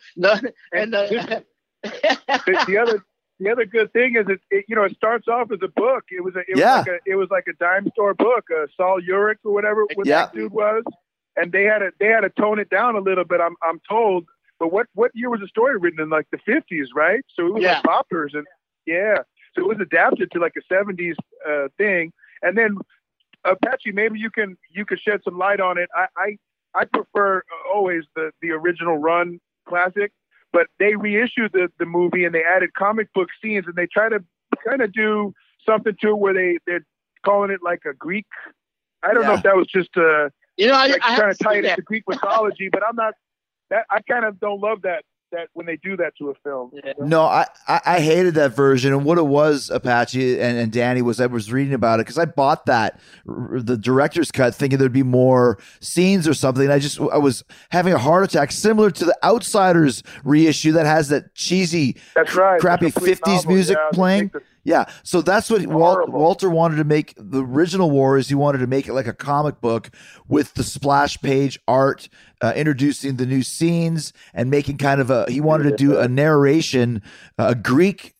S11: other good thing is it starts off as a book. It was like a dime store book, Saul Urich or whatever that dude was, and they had to tone it down a little bit. I'm told. But what year was the story written in, like the 50s, right? So it was like poppers, and so it was adapted to like a 70s thing. And then Apache, maybe you could shed some light on it. I prefer always the original run classic, but they reissued the movie and they added comic book scenes, and they try to kind of do something to it where they're calling it like a Greek. I don't know if that was just I trying to tie it into Greek mythology, but I'm not. I kind of don't love that when they do that to a film.
S9: Yeah.
S10: No, I hated that version, and what it was, Apache and Danny, was I was reading about it because I bought the director's cut thinking there'd be more scenes or something. I was having a heart attack, similar to the Outsiders reissue that has that cheesy, crappy 50s music playing. Yeah, so that's what Walter wanted to make. The original war is he wanted to make it like a comic book with the splash page art, introducing the new scenes and making kind of he wanted to do a narration, a Greek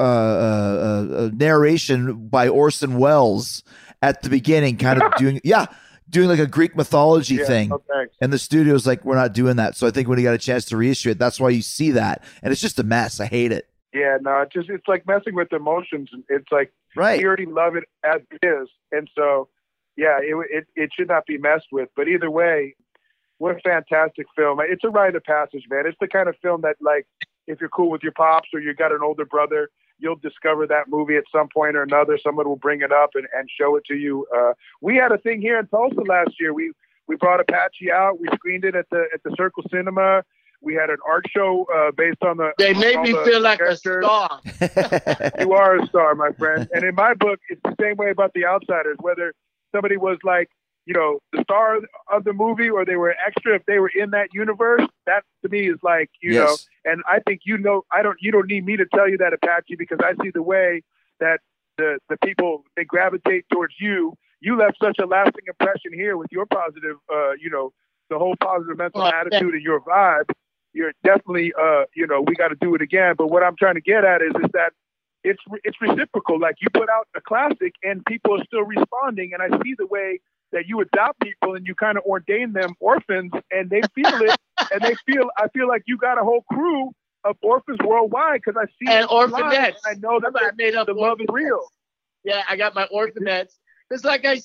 S10: narration by Orson Welles at the beginning, kind of doing like a Greek mythology thing. And the studio's like, we're not doing that. So I think when he got a chance to reissue it, that's why you see that. And it's just a mess. I hate it.
S11: Yeah, no, it's like messing with emotions. It's like you already love it as it is, and so it should not be messed with. But either way, what a fantastic film! It's a rite of passage, man. It's the kind of film that, like, if you're cool with your pops or you got an older brother, you'll discover that movie at some point or another. Someone will bring it up and show it to you. We had a thing here in Tulsa last year. We brought Apache out. We screened it at the Circle Cinema. We had an art show based on the.
S9: They made me feel like a star.
S11: You are a star, my friend. And in my book, it's the same way about The Outsiders. Whether somebody was like, the star of the movie, or they were extra, if they were in that universe, that to me is like, know. And I think you don't need me to tell you that, Apache, because I see the way that the people, they gravitate towards you. You left such a lasting impression here with your positive, the whole positive mental attitude and your vibe. You're definitely, we got to do it again. But what I'm trying to get at is that it's reciprocal. Like, you put out a classic and people are still responding. And I see the way that you adopt people and you kind of ordain them orphans, and they feel it. And I feel like you got a whole crew of orphans worldwide because I see
S9: and
S11: it online,
S9: orphanettes.
S11: and I know that
S9: I made up
S11: the love is real.
S9: Yeah, I got my orphanettes. It's like I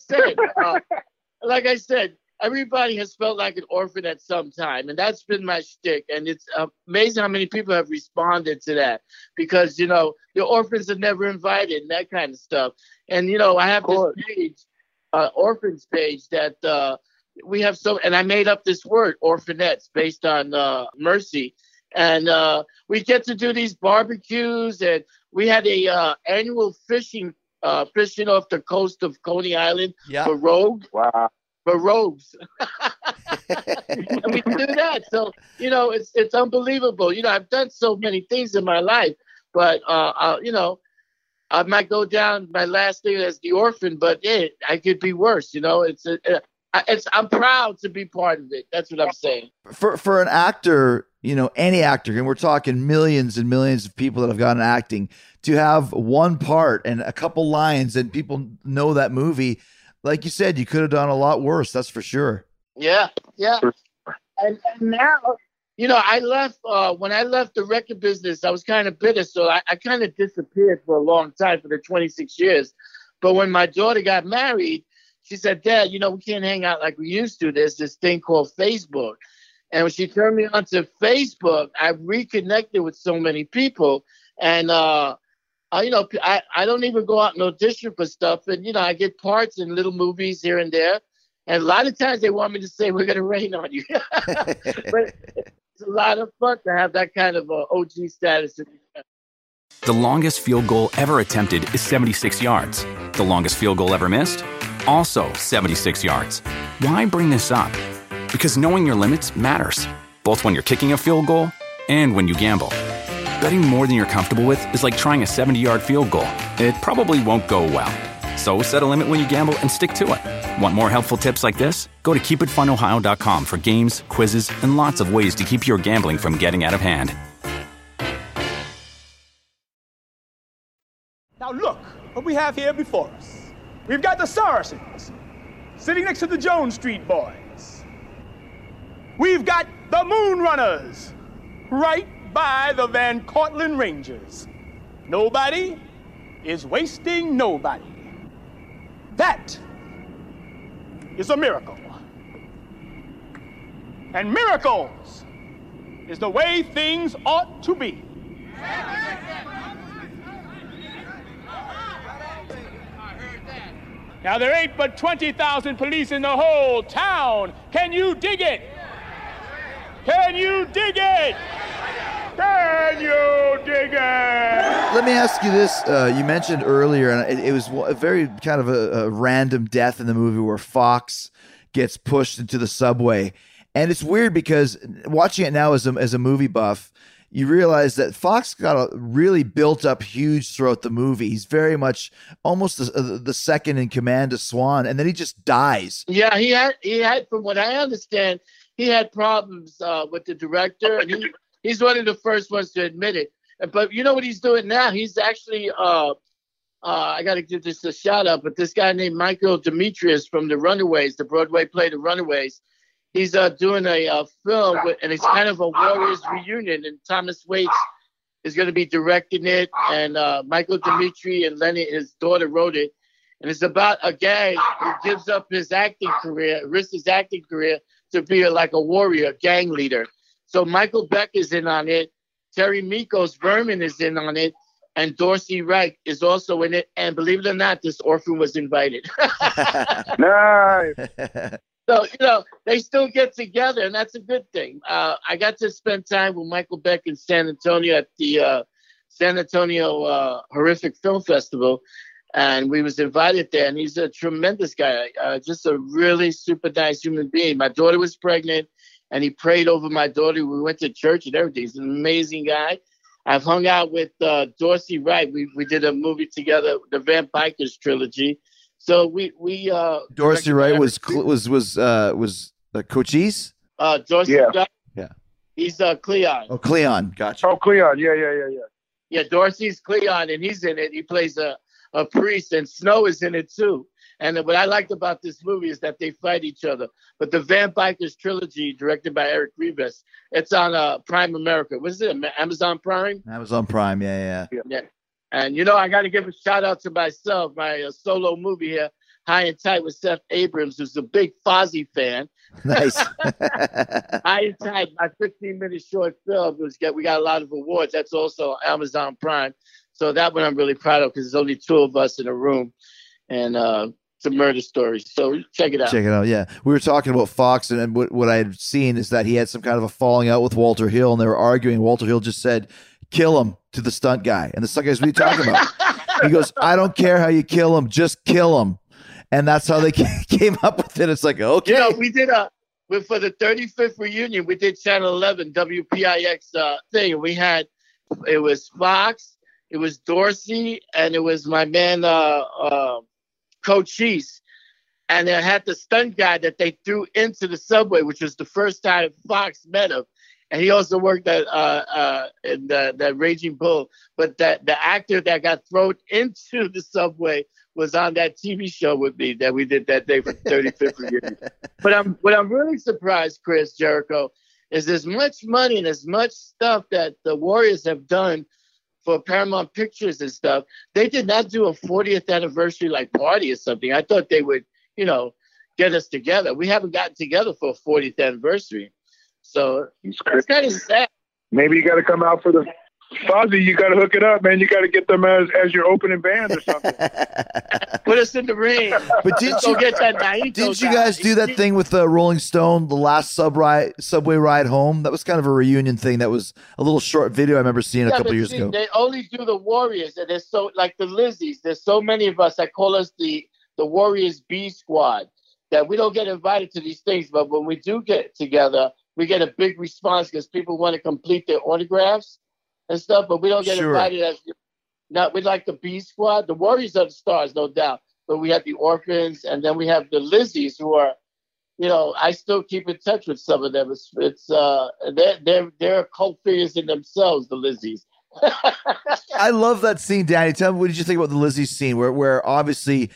S9: said, everybody has felt like an orphan at some time, and that's been my shtick. And it's amazing how many people have responded to that because, you know, the orphans are never invited and that kind of stuff. And, you know, I have this page, orphans page that we have and I made up this word, orphanettes, based on Mercy. And we get to do these barbecues, and we had a annual fishing off the coast of Coney Island for rogues.
S11: Wow.
S9: For rogues. And we do that. So, you know, it's unbelievable. You know, I've done so many things in my life, but, you know, I might go down my last thing as the orphan, but I could be worse. You know, I'm proud to be part of it. That's what I'm saying.
S10: For an actor, you know, any actor, and we're talking millions and millions of people that have gotten acting, to have one part and a couple lines and people know that movie, like you said, you could have done a lot worse. That's for sure.
S9: Yeah. And now, you know, I left, when I left the record business, I was kind of bitter. So I kind of disappeared for a long time, for the 26 years. But when my daughter got married, she said, Dad, you know, we can't hang out like we used to. There's this thing called Facebook. And when she turned me onto Facebook, I reconnected with so many people. And, you know, I don't even go out and audition for stuff. And, you know, I get parts in little movies here and there. And a lot of times they want me to say, we're going to rain on you. But it's a lot of fun to have that kind of OG status.
S1: The longest field goal ever attempted is 76 yards. The longest field goal ever missed? Also 76 yards. Why bring this up? Because knowing your limits matters, both when you're kicking a field goal and when you gamble. Betting more than you're comfortable with is like trying a 70-yard field goal. It probably won't go well. So set a limit when you gamble and stick to it. Want more helpful tips like this? Go to keepitfunohio.com for games, quizzes, and lots of ways to keep your gambling from getting out of hand.
S4: Now look what we have here before us. We've got the Saracens sitting next to the Jones Street Boys. We've got the Moonrunners right by the Van Cortlandt Rangers. Nobody is wasting nobody. That is a miracle. And miracles is the way things ought to be. Now, there ain't but 20,000 police in the whole town. Can you dig it? Can you dig it? Can you dig it?
S10: Let me ask you this. You mentioned earlier, and it was a very kind of a random death in the movie where Fox gets pushed into the subway. And it's weird because watching it now as a movie buff, you realize that Fox got a really built up huge throughout the movie. He's very much almost the second in command to Swan, and then he just dies.
S9: Yeah, he had, from what I understand, he had problems with the director, and he's one of the first ones to admit it. But you know what he's doing now? He's actually, I got to give this a shout out, but this guy named Michael Demetrius from The Runaways, the Broadway play The Runaways, he's doing a film, and it's kind of a Warriors reunion, and Thomas Waits is going to be directing it, and Michael Dimitri and Lenny, his daughter, wrote it. And it's about a guy who gives up his acting career, risks his acting career to be like a warrior, gang leader. So Michael Beck is in on it. Terry Mikos Berman is in on it. And Dorsey Wright is also in it. And believe it or not, this orphan was invited.
S11: Nice.
S9: So, you know, they still get together, and that's a good thing. I got to spend time with Michael Beck in San Antonio at the San Antonio Horrific Film Festival, and we was invited there, and he's a tremendous guy, just a really super nice human being. My daughter was pregnant, and he prayed over my daughter. We went to church and everything. He's an amazing guy. I've hung out with Dorsey Wright. We did a movie together, the Vampikers trilogy. So we
S10: Dorsey Wright was Cochise?
S9: Dorsey Wright.
S10: Yeah.
S9: He's Cleon.
S10: Oh, Cleon. Gotcha.
S11: Oh, Cleon. Yeah.
S9: Yeah, Dorsey's Cleon, and he's in it. He plays a priest, and Snow is in it too. And what I liked about this movie is that they fight each other. But the Van Bikers trilogy, directed by Eric Rivas, it's on Prime America. What is it? Amazon Prime?
S10: Amazon Prime, yeah.
S9: And, I got to give a shout out to myself, my solo movie here, High and Tight with Seth Abrams, who's a big Fozzie fan.
S10: Nice.
S9: High and Tight, my 15-minute short film. We got a lot of awards. That's also Amazon Prime. So that one I'm really proud of because there's only two of us in a room. And it's a murder story. So check it out.
S10: Check it out, yeah. We were talking about Fox, and what I had seen is that he had some kind of a falling out with Walter Hill, and they were arguing. Walter Hill just said, kill him, to the stunt guy. And the stunt guy's, what are you talking about? He goes, I don't care how you kill him, just kill him. And that's how they came up with it. It's like, okay.
S9: We did for the 35th reunion, we did Channel 11 WPIX thing. It was Fox, it was Dorsey, and it was my man Cochise. And they had the stunt guy that they threw into the subway, which was the first time Fox met him. And he also worked at in that Raging Bull. But the actor that got thrown into the subway was on that TV show with me that we did that day for 35th reunion. But what I'm really surprised, Chris Jericho, is as much money and as much stuff that the Warriors have done for Paramount Pictures and stuff. They did not do a 40th anniversary party or something. I thought they would, get us together. We haven't gotten together for a 40th anniversary. So it's kind of sad.
S11: Maybe you got to come out for the Fozzie. You got to hook it up, man. You got to get them as your opening band or something.
S9: Put us in the ring.
S10: But didn't you guys do that thing with Rolling Stone, the last subway ride home? That was kind of a reunion thing. That was a little short video I remember seeing a couple years ago.
S9: They only do the Warriors, and there's so like the Lizzies. There's so many of us that call us the Warriors B Squad that we don't get invited to these things. But when we do get together, we get a big response because people want to complete their autographs and stuff, but we don't get invited we like the B Squad. The Warriors are the stars, no doubt. But we have the Orphans, and then we have the Lizzies, who are, I still keep in touch with some of them. They're cult figures in themselves, the Lizzies.
S10: I love that scene, Danny. Tell me, what did you think about the Lizzie scene where obviously,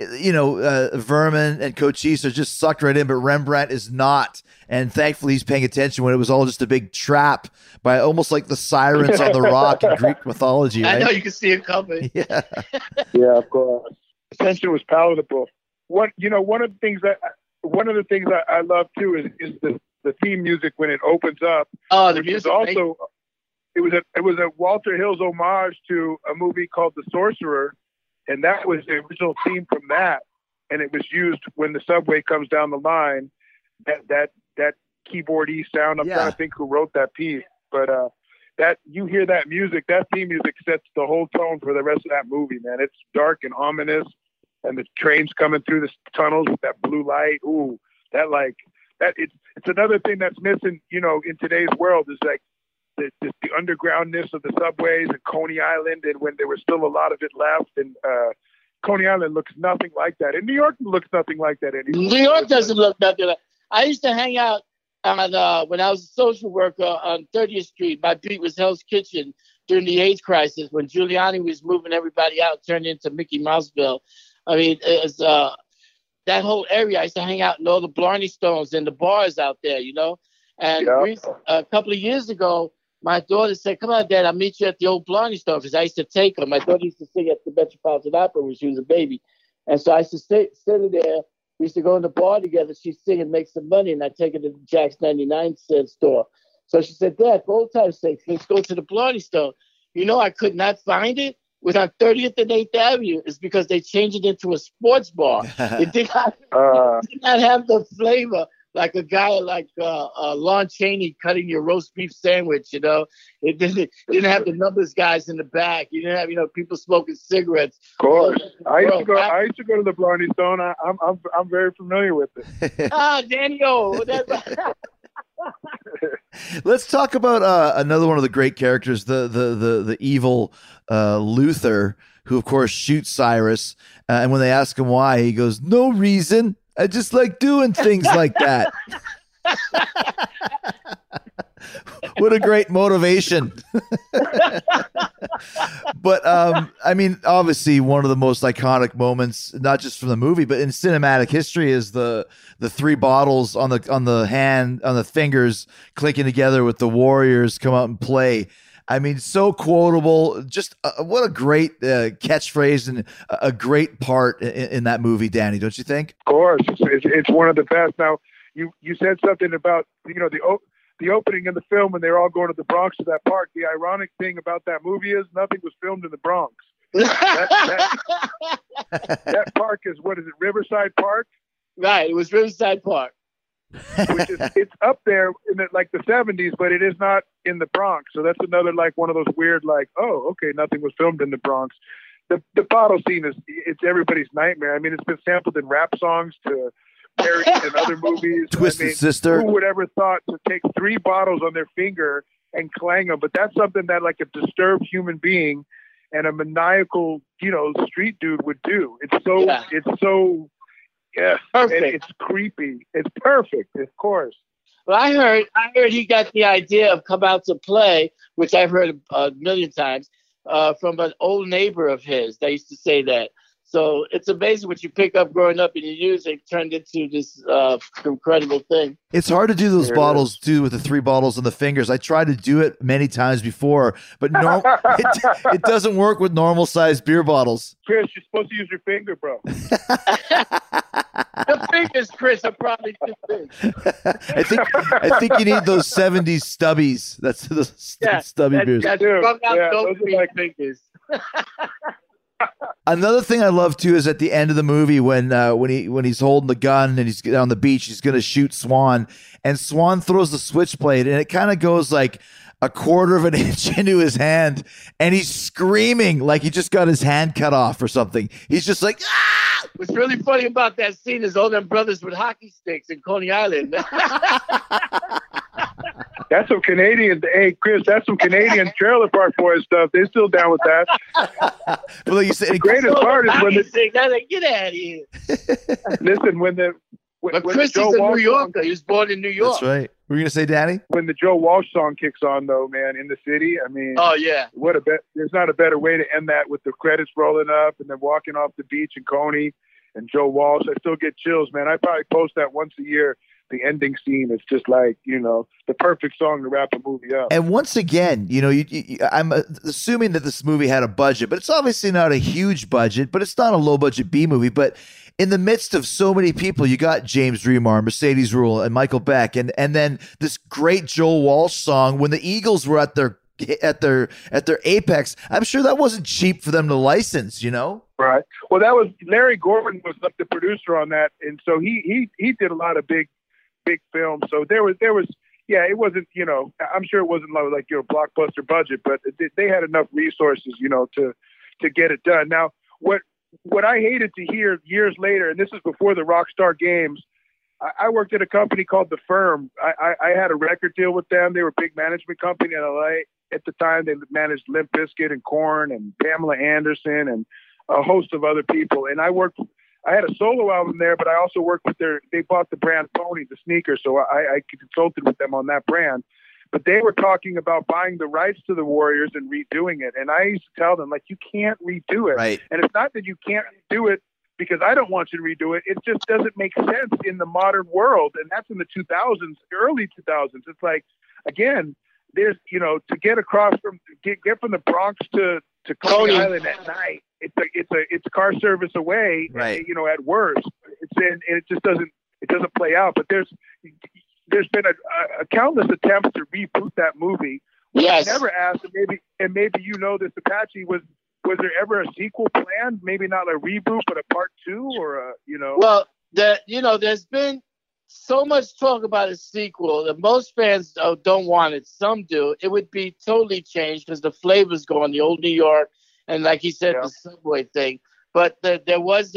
S10: Vermin and Cochise are just sucked right in, but Rembrandt is not. And thankfully he's paying attention when it was all just a big trap by almost like the sirens on the rock in Greek mythology. Right?
S9: I know, you can see it coming.
S10: Yeah.
S11: Yeah, of course. Attention was palatable. One of the things that I love too is the theme music when it opens up.
S9: Oh, the music.
S11: Also, it was a Walter Hill's homage to a movie called The Sorcerer. And that was the original theme from that. And it was used when the subway comes down the line, that keyboardy sound. I'm trying to think who wrote that piece. But that you hear that music, that theme music sets the whole tone for the rest of that movie, man. It's dark and ominous, and the train's coming through the tunnels with that blue light. Ooh, it's another thing that's missing, in today's world is like the undergroundness of the subways and Coney Island, and when there was still a lot of it left, and Coney Island looks nothing like that. And New York looks nothing like that anymore.
S9: New York doesn't look nothing like. I used to hang out on when I was a social worker on 30th Street. My beat was Hell's Kitchen during the AIDS crisis when Giuliani was moving everybody out, turned into Mickey Mouseville. I mean, it was that whole area. I used to hang out in all the Blarney Stones and the bars out there, And a couple of years ago, my daughter said, "Come on, Dad, I'll meet you at the old Blarney Store," because I used to take her. My daughter used to sing at the Metropolitan Opera when she was a baby. And so I used to sit there. We used to go in the bar together. She'd sing and make some money, and I'd take her to the Jack's 99-cent store. So she said, "Dad, for old time's sake, let's go to the Blarney Store." I could not find it. It was on 30th and 8th Avenue. It's because they changed it into a sports bar. It did not have the flavor like a guy like Lon Chaney cutting your roast beef sandwich, It didn't have the numbers guys in the back. You didn't have, people smoking cigarettes.
S11: Of course. I used to go to the Blarney Stone. I'm very familiar with it.
S9: Daniel.
S10: Let's talk about another one of the great characters, the evil Luther, who of course shoots Cyrus. And when they ask him why, he goes, "No reason. I just like doing things like that." What a great motivation. But I mean, obviously, one of the most iconic moments, not just from the movie, but in cinematic history, is the three bottles on the fingers clicking together with the Warriors come out and play. I mean, so quotable. Just what a great catchphrase and a great part in that movie, Danny. Don't you think?
S11: Of course, it's one of the best. Now, you said something about the opening in the film when they're all going to the Bronx to that park. The ironic thing about that movie is nothing was filmed in the Bronx. That park is, what is it, Riverside Park?
S9: Right, it was Riverside Park.
S11: Which is, it's up there in the 70s, but it is not in the Bronx. So that's another one of those weird nothing was filmed in the Bronx. The bottle scene it's everybody's nightmare. I mean, it's been sampled in rap songs to parodies in other movies.
S10: Twisted Sister.
S11: Who would ever thought to take three bottles on their finger and clang them? But that's something that a disturbed human being and a maniacal, street dude would do. It's so. Yeah,
S9: perfect.
S11: It's creepy. It's perfect, of course.
S9: Well, I heard he got the idea of Come Out to Play, which I've heard a million times, from an old neighbor of his. They used to say that. So it's amazing what you pick up growing up and you use it turned into this incredible thing.
S10: It's hard to do those bottles too with the three bottles on the fingers. I tried to do it many times before, but it doesn't work with normal sized beer bottles.
S11: Chris, you're supposed to use your finger, bro.
S9: The fingers, Chris, are probably too big.
S10: I think you need those 70s stubbies. That's the stubby beers.
S9: That's those are fingers.
S10: Another thing I love too is at the end of the movie when he's holding the gun and he's on the beach, he's going to shoot Swan, and Swan throws the switchblade and it kind of goes like a quarter of an inch into his hand, and he's screaming like he just got his hand cut off or something. He's just like, ah!
S9: What's really funny about that scene is all them brothers with hockey sticks in Coney Island.
S11: That's some Canadian. Hey, Chris, that's some Canadian Trailer Park Boys stuff. They're still down with that.
S10: But like you said,
S11: the greatest part is when
S9: get out of here.
S11: Listen, when
S9: Chris is a New Yorker. He was born in New York.
S10: That's right. Were you gonna say, Danny?
S11: When the Joe Walsh song kicks on, though, man, in the city, I mean,
S9: oh yeah,
S11: there's not a better way to end that with the credits rolling up and then walking off the beach in Coney and Joe Walsh. I still get chills, man. I probably post that once a year. The ending scene is just like, the perfect song to wrap a movie up.
S10: And once again, I'm assuming that this movie had a budget, but it's obviously not a huge budget, but it's not a low budget B movie. But in the midst of so many people, you got James Remar, Mercedes Ruehl, and Michael Beck, and then this great Joe Walsh song when the Eagles were at their apex. I'm sure that wasn't cheap for them to license,
S11: Right. Well, that was Larry Gordon was the producer on that, and so he did a lot of big film. So there was it wasn't, I'm sure it wasn't like blockbuster budget, but they had enough resources, to get it done. Now, what I hated to hear years later, and this is before the Rockstar Games, I worked at a company called The Firm. I had a record deal with them. They were a big management company in LA at the time. They managed Limp Bizkit and Korn and Pamela Anderson and a host of other people. And I had a solo album there, but I also worked with they bought the brand Pony, the sneakers. So I consulted with them on that brand, but they were talking about buying the rights to the Warriors and redoing it. And I used to tell them, you can't redo it.
S10: Right.
S11: And it's not that you can't redo it because I don't want you to redo it. It just doesn't make sense in the modern world. And that's in the 2000s, early 2000s. It's like, again, there's, to get across get from the Bronx to Coney Island at night. It's car service away,
S10: right?
S11: At worst, it just doesn't play out. But there's been a countless attempts to reboot that movie.
S9: Yes.
S11: I never asked, and maybe this, Apache, was there ever a sequel planned? Maybe not a reboot, but a part 2 or
S9: Well, there's been so much talk about a sequel that most fans don't want it. Some do. It would be totally changed because the flavor's gone, the old New York. And like he said, the subway thing. But there was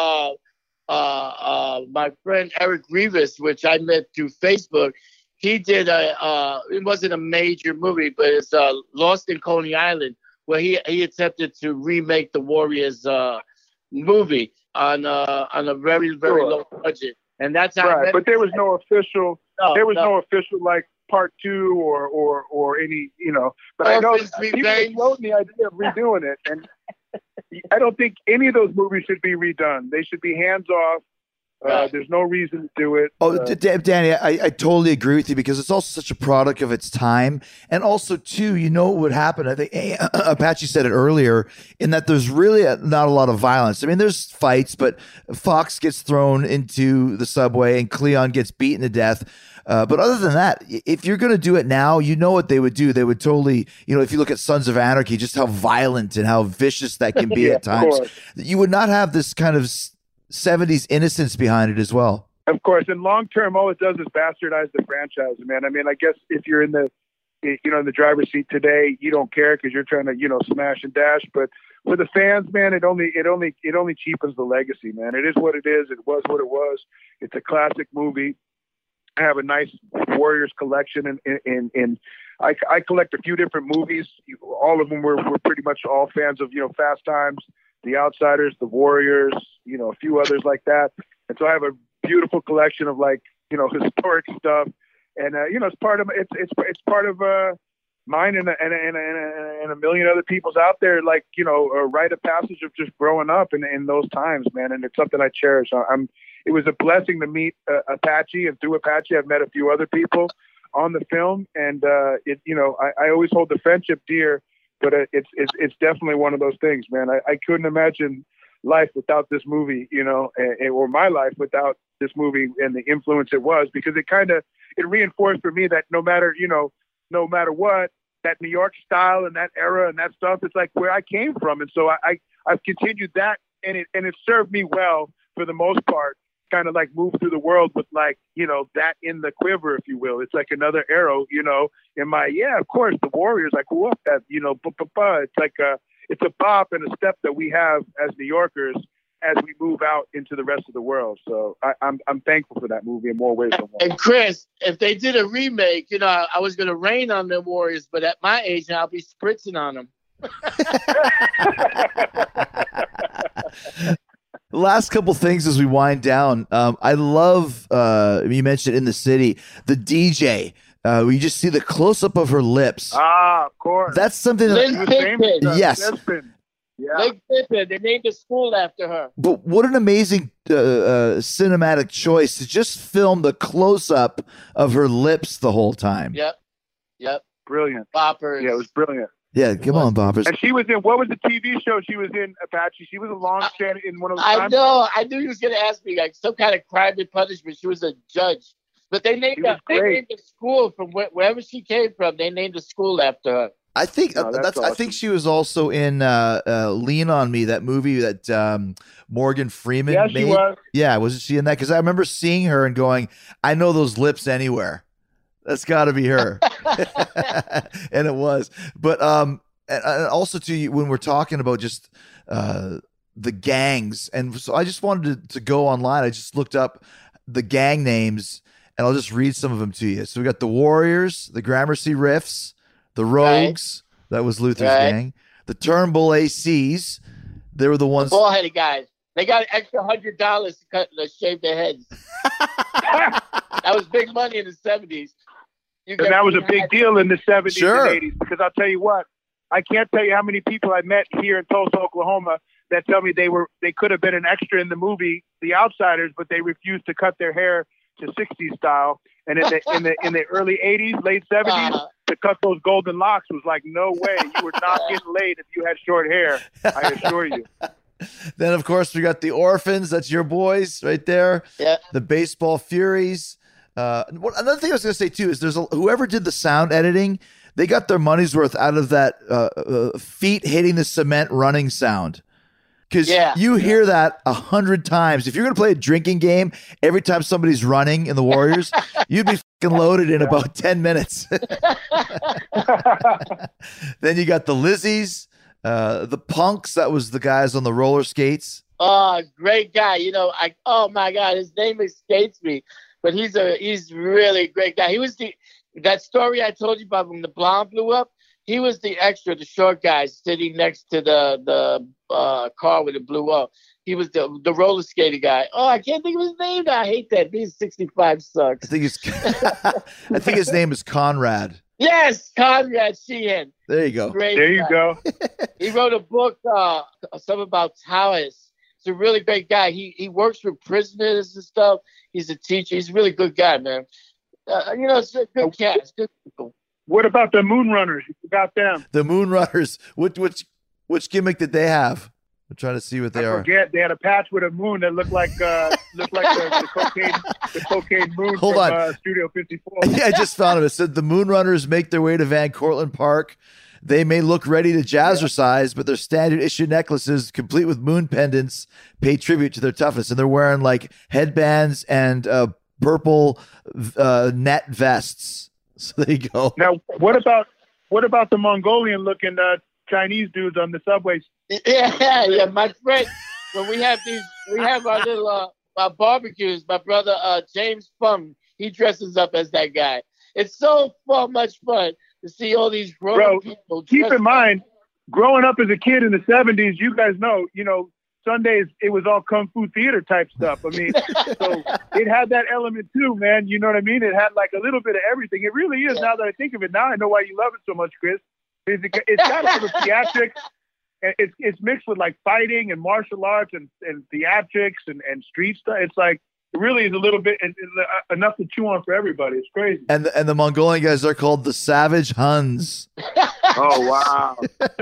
S9: my friend Eric Rivas, which I met through Facebook. He did it wasn't a major movie, but it's Lost in Coney Island, where he attempted to remake the Warriors movie on a very, very low budget. And that's how.
S11: Right, but there was no official. No official part 2 or any, but I know
S9: Orphans
S11: people are
S9: Revenge.
S11: floating the idea of redoing it, and I don't think any of those movies should be redone. They should be hands off. There's no reason to do it.
S10: Danny, I totally agree with you because it's also such a product of its time. And also, too, what would happen? I think Apache said it earlier in that there's really not a lot of violence. I mean, there's fights, but Fox gets thrown into the subway and Cleon gets beaten to death. But other than that, if you're going to do it now, what they would do. They would totally, if you look at Sons of Anarchy, just how violent and how vicious that can be at times. You would not have this kind of 70s innocence behind it as well.
S11: Of course, and long term, all it does is bastardize the franchise, man. I mean, I guess if you're in the, in the driver's seat today, you don't care because you're trying to, smash and dash. But for the fans, man, it only cheapens the legacy, man. It is what it is. It was what it was. It's a classic movie. I have a nice Warriors collection, and I collect a few different movies. All of them we're pretty much all fans of, Fast Times, The Outsiders, The Warriors, a few others like that. And so I have a beautiful collection of historic stuff. And it's part of mine and a million other people's out there, a rite of passage of just growing up in those times, man. And it's something I cherish. It was a blessing to meet Apache, and through Apache, I've met a few other people on the film. And I always hold the friendship dear. But it's definitely one of those things, man. I couldn't imagine life without this movie, or my life without this movie and the influence it was, because it reinforced for me that no matter what, that New York style and that era and that stuff, it's like where I came from. And so I've continued that, and it served me well for the most part. Kind of move through the world with that in the quiver, if you will. It's like another arrow, in my, of course, the Warriors, I grew up at, it's like it's a bop and a step that we have as New Yorkers as we move out into the rest of the world. So I'm thankful for that movie in more ways than one.
S9: And Chris, if they did a remake, I was going to rain on the Warriors, but at my age now, I'll be spritzing on them.
S10: Last couple things as we wind down. I love, you mentioned In the City, the DJ. We just see the close-up of her lips.
S11: Ah, of course.
S10: That's something that... Yes.
S11: Yeah.
S9: Lake Pippin. They named a school after her.
S10: But what an amazing cinematic choice to just film the close-up of her lips the whole time.
S9: Yep.
S11: Brilliant.
S9: Boppers.
S11: Yeah, it was brilliant.
S10: Yeah, come on, Boppers.
S11: And she was in, what was the TV show she was in, Apache? She was a long-standing in one of those.
S9: I know. I knew he was going to ask me, some kind of Crime and Punishment. She was a judge. But they named the school from wherever she came from. They named the school after her.
S10: I think
S11: awesome.
S10: I think she was also in Lean on Me, that movie that Morgan Freeman made.
S11: She was.
S10: Yeah, wasn't she in that? Because I remember seeing her and going, I know those lips anywhere. That's got to be her. And it was. But and also to you, when we're talking about just the gangs, and so I just wanted to go online. I just looked up the gang names, and I'll just read some of them to you. So we got the Warriors, the Gramercy Riffs, the Rogues, that was Luther's gang, the Turnbull ACs, they were the ones.
S9: The ball-headed guys. They got an extra $100 to shave their heads. That was big money in the 70s.
S11: And that was a big deal in the 70s
S10: Sure.
S11: and 80s, because I'll tell you what, I can't tell you how many people I met here in Tulsa, Oklahoma, that tell me they could have been an extra in the movie The Outsiders, but they refused to cut their hair to 60s style. And in the early 80s, late 70s, to cut those golden locks was like, no way. You were not getting laid if you had short hair. I assure you.
S10: Then, of course, we got the Orphans. That's your boys right there.
S9: Yeah.
S10: The Baseball Furies. Another thing I was going to say, too, is whoever did the sound editing, they got their money's worth out of that feet hitting the cement running sound. Because you hear that 100 times. If you're going to play a drinking game, every time somebody's running in the Warriors, you'd be fucking loaded in about 10 minutes. Then you got the Lizzies, the Punks. That was the guys on the roller skates.
S9: Oh, great guy. Oh my God, his name escapes me, but he's really a great guy. He was that story I told you about when the blonde blew up. He was the extra, the short guy sitting next to the car when it blew up. He was the roller skater guy. Oh, I can't think of his name now. I hate that. Being 65 sucks.
S10: I think his name is Conrad.
S9: Yes, Conrad Sheehan.
S10: There you go.
S9: Great
S11: There you
S9: guy.
S11: go.
S9: He wrote a book, something about Taoist. He's a really great guy. He works with prisoners and stuff. He's a teacher. He's a really good guy, man. It's a good cast. Good people.
S11: What about the Moonrunners? You forgot them.
S10: The Moonrunners. Which gimmick did they have? I'm trying to see what they are.
S11: Forget they had a patch with a moon that looked like the cocaine moon
S10: Hold
S11: from
S10: on.
S11: Studio 54.
S10: Yeah, I just found it. It said the Moonrunners make their way to Van Cortlandt Park. They may look ready to jazzercise, but their standard issue necklaces, complete with moon pendants, pay tribute to their toughness. And they're wearing like headbands and purple net vests. So there you go.
S11: Now, what about the Mongolian-looking Chinese dudes on the subways?
S9: Yeah, my friend. When we have our little barbecues. My brother James Fum, he dresses up as that guy. It's so much fun to see all these grown people.
S11: Keep in mind, growing up as a kid in the 70s, you guys know, Sundays it was all kung fu theater type stuff. I mean, so it had that element too, man. You know what I mean? It had like a little bit of everything. It really is. Now that I think of it, now I know why you love it so much, Chris. It's got a little theatrics. It's mixed with like fighting and martial arts and theatrics and street stuff. It's like it really is a little bit enough to chew on for everybody. It's crazy.
S10: And the Mongolian guys are called the Savage Huns.
S11: Oh wow!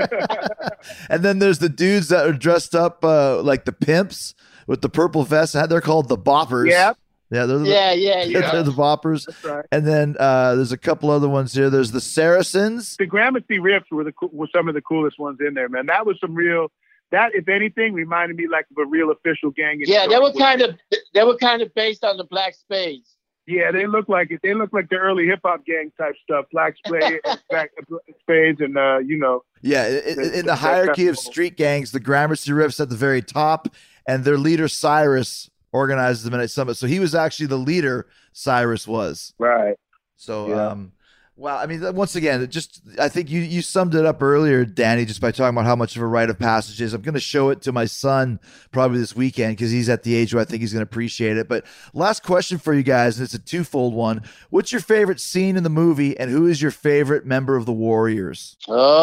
S10: And then there's the dudes that are dressed up like the pimps with the purple vests. They're called the Boppers.
S11: Yeah.
S10: Yeah, they're the Boppers.
S11: That's right.
S10: And then there's a couple other ones here. There's the Saracens.
S11: The Gramercy Riffs were some of the coolest ones in there, man. That was some real. That, if anything, reminded me like of a real official gang.
S9: Yeah, they were kind of based on the Black Spades.
S11: Yeah, they look like it. They look like the early hip hop gang type stuff. Black Spades, and
S10: Yeah, in the hierarchy of street gangs, the Gramercy Riffs at the very top, and their leader Cyrus organizes the Midnight Summit. So he was actually the leader. Cyrus was
S11: right.
S10: So,
S11: yeah.
S10: Well, I mean, once again, I think you summed it up earlier, Danny, just by talking about how much of a rite of passage it is. I'm going to show it to my son probably this weekend because he's at the age where I think he's going to appreciate it. But last question for you guys, and it's a twofold one. What's your favorite scene in the movie, and who is your favorite member of the Warriors?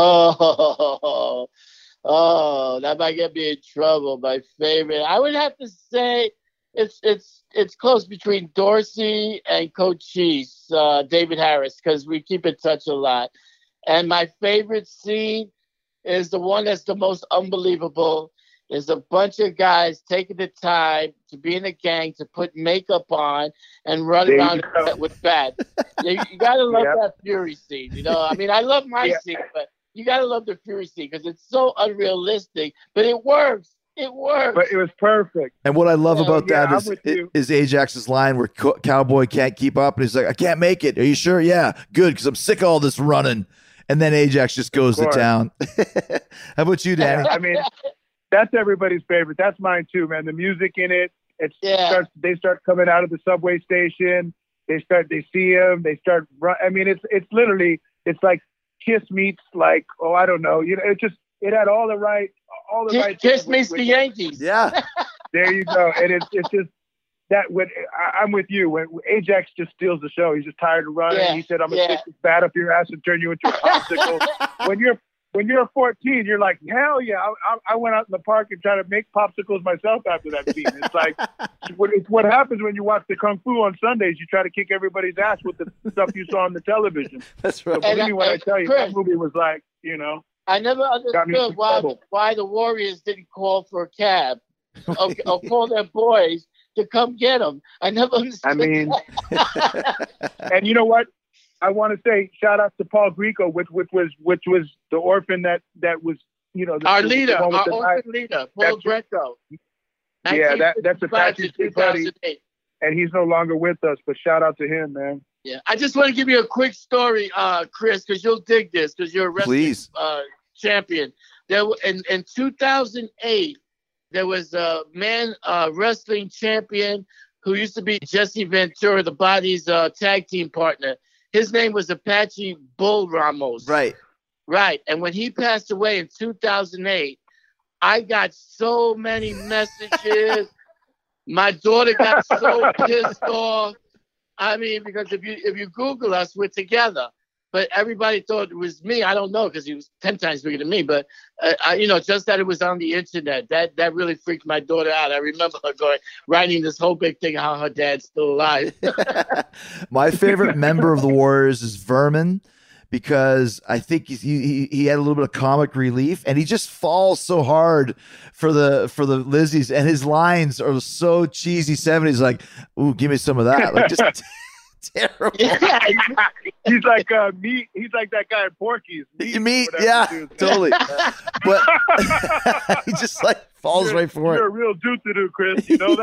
S9: Oh, that might get me in trouble. My favorite, I would have to say, it's close between Dorsey and Cochise, David Harris, because we keep in touch a lot. And my favorite scene is the one that's the most unbelievable. Is a bunch of guys taking the time to be in a gang, to put makeup on and run around with bats. You gotta love that Fury scene. I mean, I love my scene, but you gotta love the Fury scene because it's so unrealistic, but it works. It works.
S11: But it was perfect.
S10: And what I love about that is Ajax's line where Cowboy can't keep up, and he's like, "I can't make it. Are you sure? Yeah, good, because I'm sick of all this running." And then Ajax just goes to town. How about you, Danny?
S11: I mean, that's everybody's favorite. That's mine too, man. The music in it. They start coming out of the subway station. They see him. They start run. I mean, it's literally like Kiss meets like, I don't know. It had all the right.
S9: Kiss meets the Yankees.
S10: Yeah.
S11: There you go. And it's just that I'm with you. When Ajax just steals the show, he's just tired of running.
S9: Yeah.
S11: He said, "I'm gonna take this bat up your ass and turn you into a popsicle." When you're 14, you're like, hell yeah! I went out in the park and tried to make popsicles myself after that scene. It's like it's what happens when you watch the Kung Fu on Sundays. You try to kick everybody's ass with the stuff you saw on the televition.
S10: That's right.
S11: So believe me when I tell you,
S9: Chris,
S11: that movie was like,
S9: I never understood why the Warriors didn't call for a cab or call their boys to come get them. I never understood.
S11: I mean, and you know what? I want to say shout out to Paul Greco, which was the orphan that was
S9: our leader, our orphan leader, Paul Greco.
S11: Yeah, that's a Apache buddy, and he's no longer with us. But shout out to him, man.
S9: Yeah, I just want to give you a quick story, Chris, because you'll dig this because you're a wrestling champion. There in 2008, there was a man wrestling champion who used to be Jesse Ventura, the Body's tag team partner. His name was Apache Bull Ramos.
S10: Right.
S9: And when he passed away in 2008, I got so many messages. My daughter got so pissed off. I mean, because if you Google us, we're together. But everybody thought it was me. I don't know, because he was 10 times bigger than me. But, just that it was on the internet, that really freaked my daughter out. I remember her writing this whole big thing how her dad's still alive.
S10: My favorite member of the Warriors is Vermin, because I think he had a little bit of comic relief, and he just falls so hard for the Lizzies, and his lines are so cheesy 70s, like, ooh, give me some of that. Like, just terrible.
S9: Yeah.
S11: He's like meat. He's like that guy in Porky's.
S10: Meat, yeah, totally. But he just like falls right for it.
S11: You're a real doo-doo, Chris. You know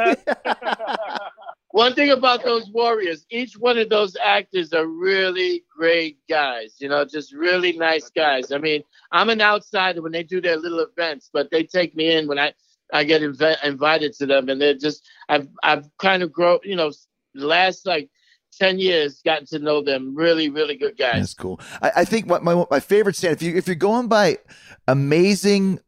S11: that?
S9: One thing about those Warriors, each one of those actors are really great guys, just really nice guys. I mean, I'm an outsider when they do their little events, but they take me in when I get invited to them, and they're just, I've kind of grown, the last 10 years, gotten to know them. Really, really good guys.
S10: That's cool. I think my favorite stand, if you're going by amazing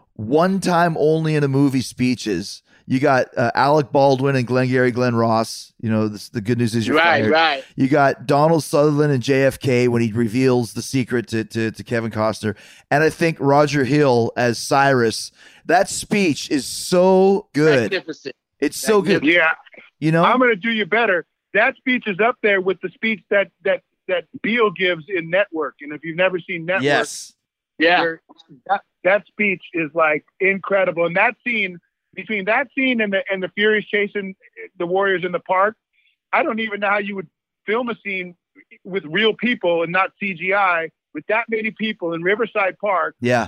S10: one time only in a movie speeches, you got Alec Baldwin and Glengarry Glen Ross. The good news is you're fired.
S9: Right.
S10: You got Donald Sutherland and JFK when he reveals the secret to Kevin Costner. And I think Roger Hill as Cyrus. That speech is so good.
S9: Magnificent.
S10: It's so good.
S11: Yeah.
S10: I'm
S11: going to do you better. That speech is up there with the speech that Beale gives in Network. And if you've never seen Network,
S10: yes,
S9: yeah,
S11: that speech is like incredible. And that scene, between that scene and the Furies chasing the Warriors in the park, I don't even know how you would film a scene with real people and not CGI with that many people in Riverside Park.
S10: Yeah.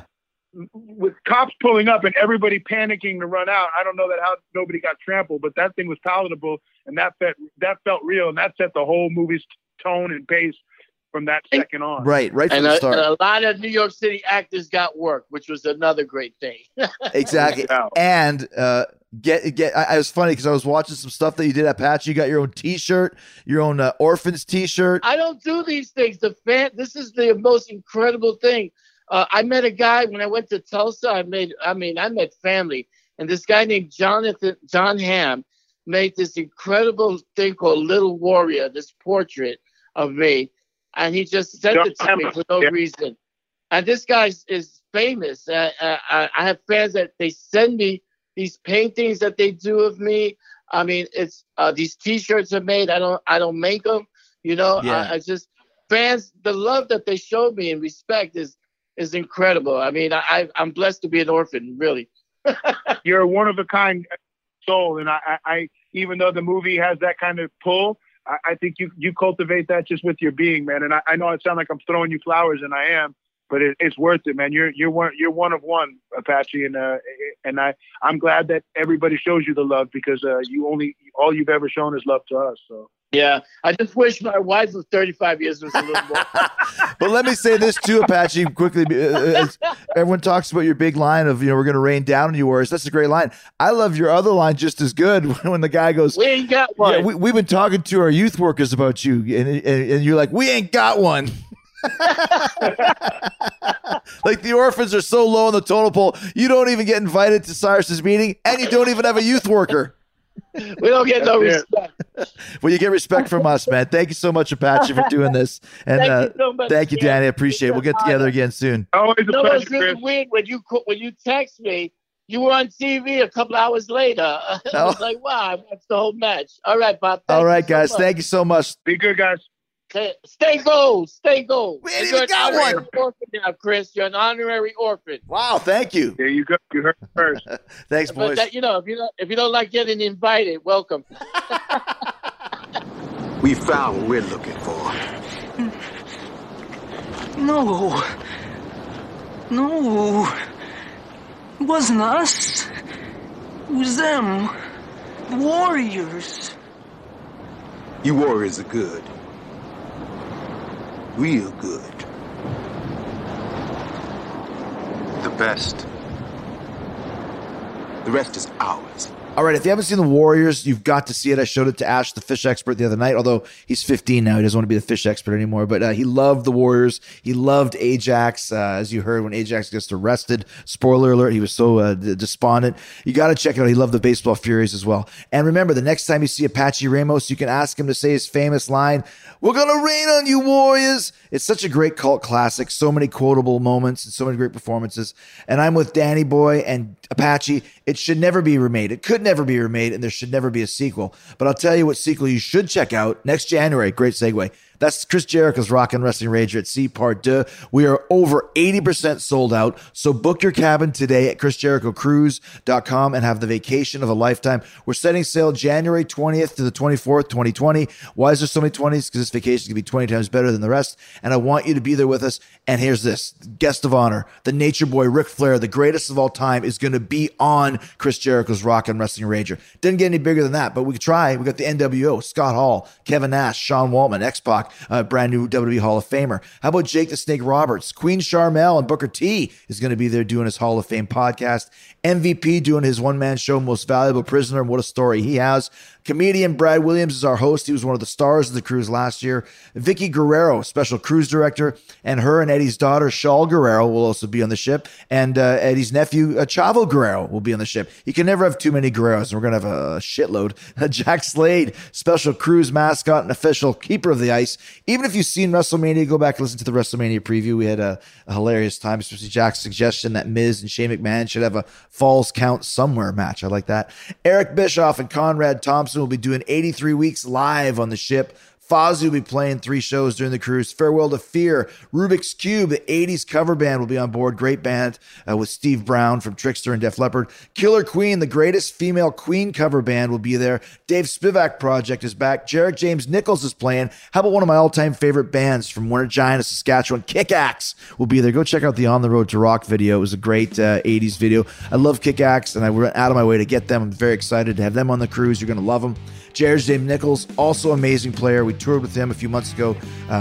S11: With cops pulling up and everybody panicking to run out. I don't know how nobody got trampled, but that thing was palatable, and that felt real, and that set the whole movie's tone and pace from that second on.
S10: Right from the start.
S9: And a lot of New York City actors got work, which was another great thing.
S10: Exactly. And I was funny because I was watching some stuff that you did at Patch. You got your own T-shirt, your own Orphans T-shirt.
S9: I don't do these things. This is the most incredible thing. I met a guy when I went to Tulsa. I met family, and this guy named John Hamm made this incredible thing called Little Warrior, this portrait of me, and he just sent it to me for no reason. And this guy is famous. I have fans that they send me these paintings that they do of me. I mean, it's these T-shirts are made. I don't make them. I just fans. The love that they show me and respect is incredible. I mean, I'm blessed to be an orphan, really.
S11: You're a one-of-a-kind soul, and I even though the movie has that kind of pull, I think you cultivate that just with your being, man. And I know it sounds like I'm throwing you flowers, and I am, but it's worth it, man. You're one of one, Apache, and I'm glad that everybody shows you the love, because all you've ever shown is love to us. So.
S9: Yeah, I just wish my wife of 35 years was a little more.
S10: But let me say this too, Apache, quickly. Everyone talks about your big line of, we're going to rain down on you, Warriors. That's a great line. I love your other line just as good when the guy goes,
S9: we ain't got one.
S10: Yeah, we've been talking to our youth workers about you. And you're like, we ain't got one. Like the orphans are so low on the totem pole, you don't even get invited to Cyrus's meeting, and you don't even have a youth worker.
S9: We don't get no respect.
S10: Well, you get respect from us, man. Thank you so much, Apache, for doing this. And
S9: thank you so much,
S10: thank you, Danny. I appreciate it. We'll get together again soon.
S11: Always a pleasure,
S9: it's really weird when you text me. You were on TV a couple hours later. I was like, wow, I watched the whole match. All right, Bob.
S10: All right, guys. Thank you so much.
S11: Be good, guys.
S9: Stay gold. Stay gold.
S10: We ain't even got one.
S9: Orphan now, Chris. You're an honorary orphan.
S10: Wow, thank you.
S11: There you go. You heard it first.
S10: Thanks, boys.
S9: But if you don't like getting invited, welcome.
S5: We found what we're looking for.
S14: No. It wasn't us. It was them. The Warriors.
S5: You Warriors are good. Real good. The best. The rest is ours.
S10: All right, if you haven't seen The Warriors, you've got to see it. I showed it to Ash, the fish expert, the other night, although he's 15 now. He doesn't want to be the fish expert anymore, but he loved The Warriors. He loved Ajax, as you heard when Ajax gets arrested. Spoiler alert, he was so despondent. You got to check it out. He loved the Baseball Furies as well. And remember, the next time you see Apache Ramos, you can ask him to say his famous line, "We're going to rain on you, Warriors." It's such a great cult classic. So many quotable moments and so many great performances. And I'm with Danny Boy and Apache. It should never be remade. It could never be remade, and there should never be a sequel. But I'll tell you what sequel you should check out next January. Great segue. That's Chris Jericho's Rock and Wrestling Rager at Sea Part 2. We are over 80% sold out. So book your cabin today at ChrisJerichoCruise.com and have the vacation of a lifetime. We're setting sail January 20th to the 24th, 2020. Why is there so many 20s? Because this vacation can be 20 times better than the rest. And I want you to be there with us. And here's this. Guest of honor, the Nature Boy, Ric Flair, the greatest of all time, is going to be on Chris Jericho's Rock and Wrestling Rager. Didn't get any bigger than that, but we could try. We got the NWO, Scott Hall, Kevin Nash, Sean Waltman, X-Pac, brand new WWE Hall of Famer. How about Jake the Snake Roberts? Queen Sharmell and Booker T is going to be there doing his Hall of Fame podcast. MVP doing his one-man show, Most Valuable Prisoner, and what a story he has. Comedian Brad Williams is our host. He was one of the stars of the cruise last year. Vicky Guerrero, special cruise director, and her and Eddie's daughter, Shaul Guerrero, will also be on the ship. And Eddie's nephew, Chavo Guerrero, will be on the ship. You can never have too many Guerreros, and we're going to have a shitload. Jack Slade, special cruise mascot and official keeper of the ice. Even if you've seen WrestleMania, go back and listen to the WrestleMania preview. We had a hilarious time, especially Jack's suggestion that Miz and Shane McMahon should have a Falls Count Somewhere match. I like that. Eric Bischoff and Conrad Thompson will be doing 83 weeks live on the ship. Fozzy will be playing 3 shows during the cruise. Farewell to Fear, Rubik's Cube, the 80s cover band will be on board. Great band with Steve Brown from Trickster and Def Leppard. Killer Queen, the greatest female Queen cover band, will be there. Dave Spivak Project is back. Jarek James Nichols is playing. How about one of my all-time favorite bands from Regina, Saskatchewan? Kick-Axe will be there. Go check out the On the Road to Rock video. It was a great 80s video. I love Kick-Axe, and I went out of my way to get them. I'm very excited to have them on the cruise. You're going to love them. Jared James Nichols, also amazing player. We toured with him a few months ago.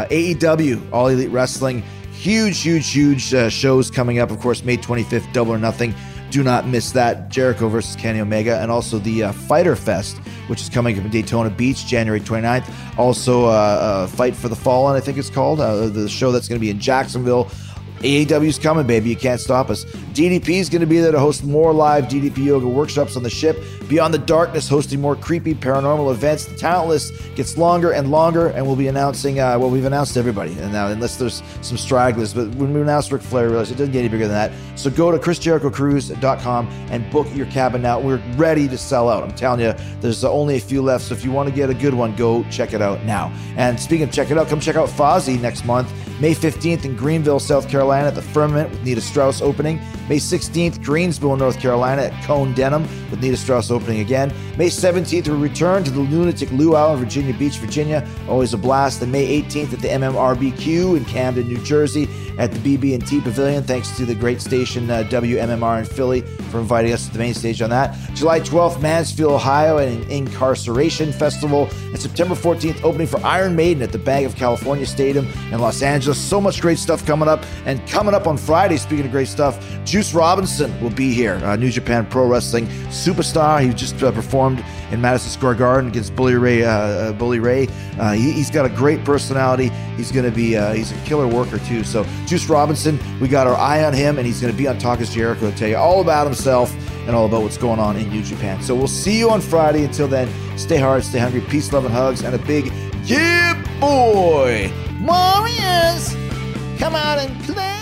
S10: AEW, All Elite Wrestling, huge shows coming up. Of course, May 25th, Double or Nothing. Do not miss that. Jericho versus Kenny Omega, and also the Fighter Fest, which is coming up in Daytona Beach, January 29th. Also, Fight for the Fallen, I think it's called. The show that's going to be in Jacksonville. AEW's coming, baby. You can't stop us. DDP is going to be there to host more live DDP yoga workshops on the ship. Beyond the Darkness, hosting more creepy paranormal events. The talent list gets longer and longer, and we'll be announcing, we've announced everybody. And now, unless there's some stragglers, but when we announced Ric Flair, realized it doesn't get any bigger than that. So go to ChrisJerichoCruise.com and book your cabin now. We're ready to sell out. I'm telling you, there's only a few left. So if you want to get a good one, go check it out now. And speaking of check it out, come check out Fozzy next month. May 15th in Greenville, South Carolina at the Firmament with Nita Strauss opening. May 16th, Greensboro, North Carolina at Cone Denim with Nita Strauss opening again. May 17th, we return to the Lunatic Luau in Virginia Beach, Virginia. Always a blast. And May 18th at the MMRBQ in Camden, New Jersey at the BB&T Pavilion. Thanks to the great station WMMR in Philly for inviting us to the main stage on that. July 12th, Mansfield, Ohio at an Incarceration Festival. And September 14th, opening for Iron Maiden at the Bank of California Stadium in Los Angeles. So much great stuff coming up. And coming up on Friday, speaking of great stuff, Juice Robinson will be here. New Japan Pro Wrestling superstar. He just performed in Madison Square Garden against Bully Ray. He's got a great personality. He's going to be, he's a killer worker too. So Juice Robinson, we got our eye on him, and he's going to be on Talk is Jericho to tell you all about himself and all about what's going on in New Japan. So we'll see you on Friday. Until then, stay hard, stay hungry, peace, love, and hugs, and a big yeah, boy. Warriors, come out and play.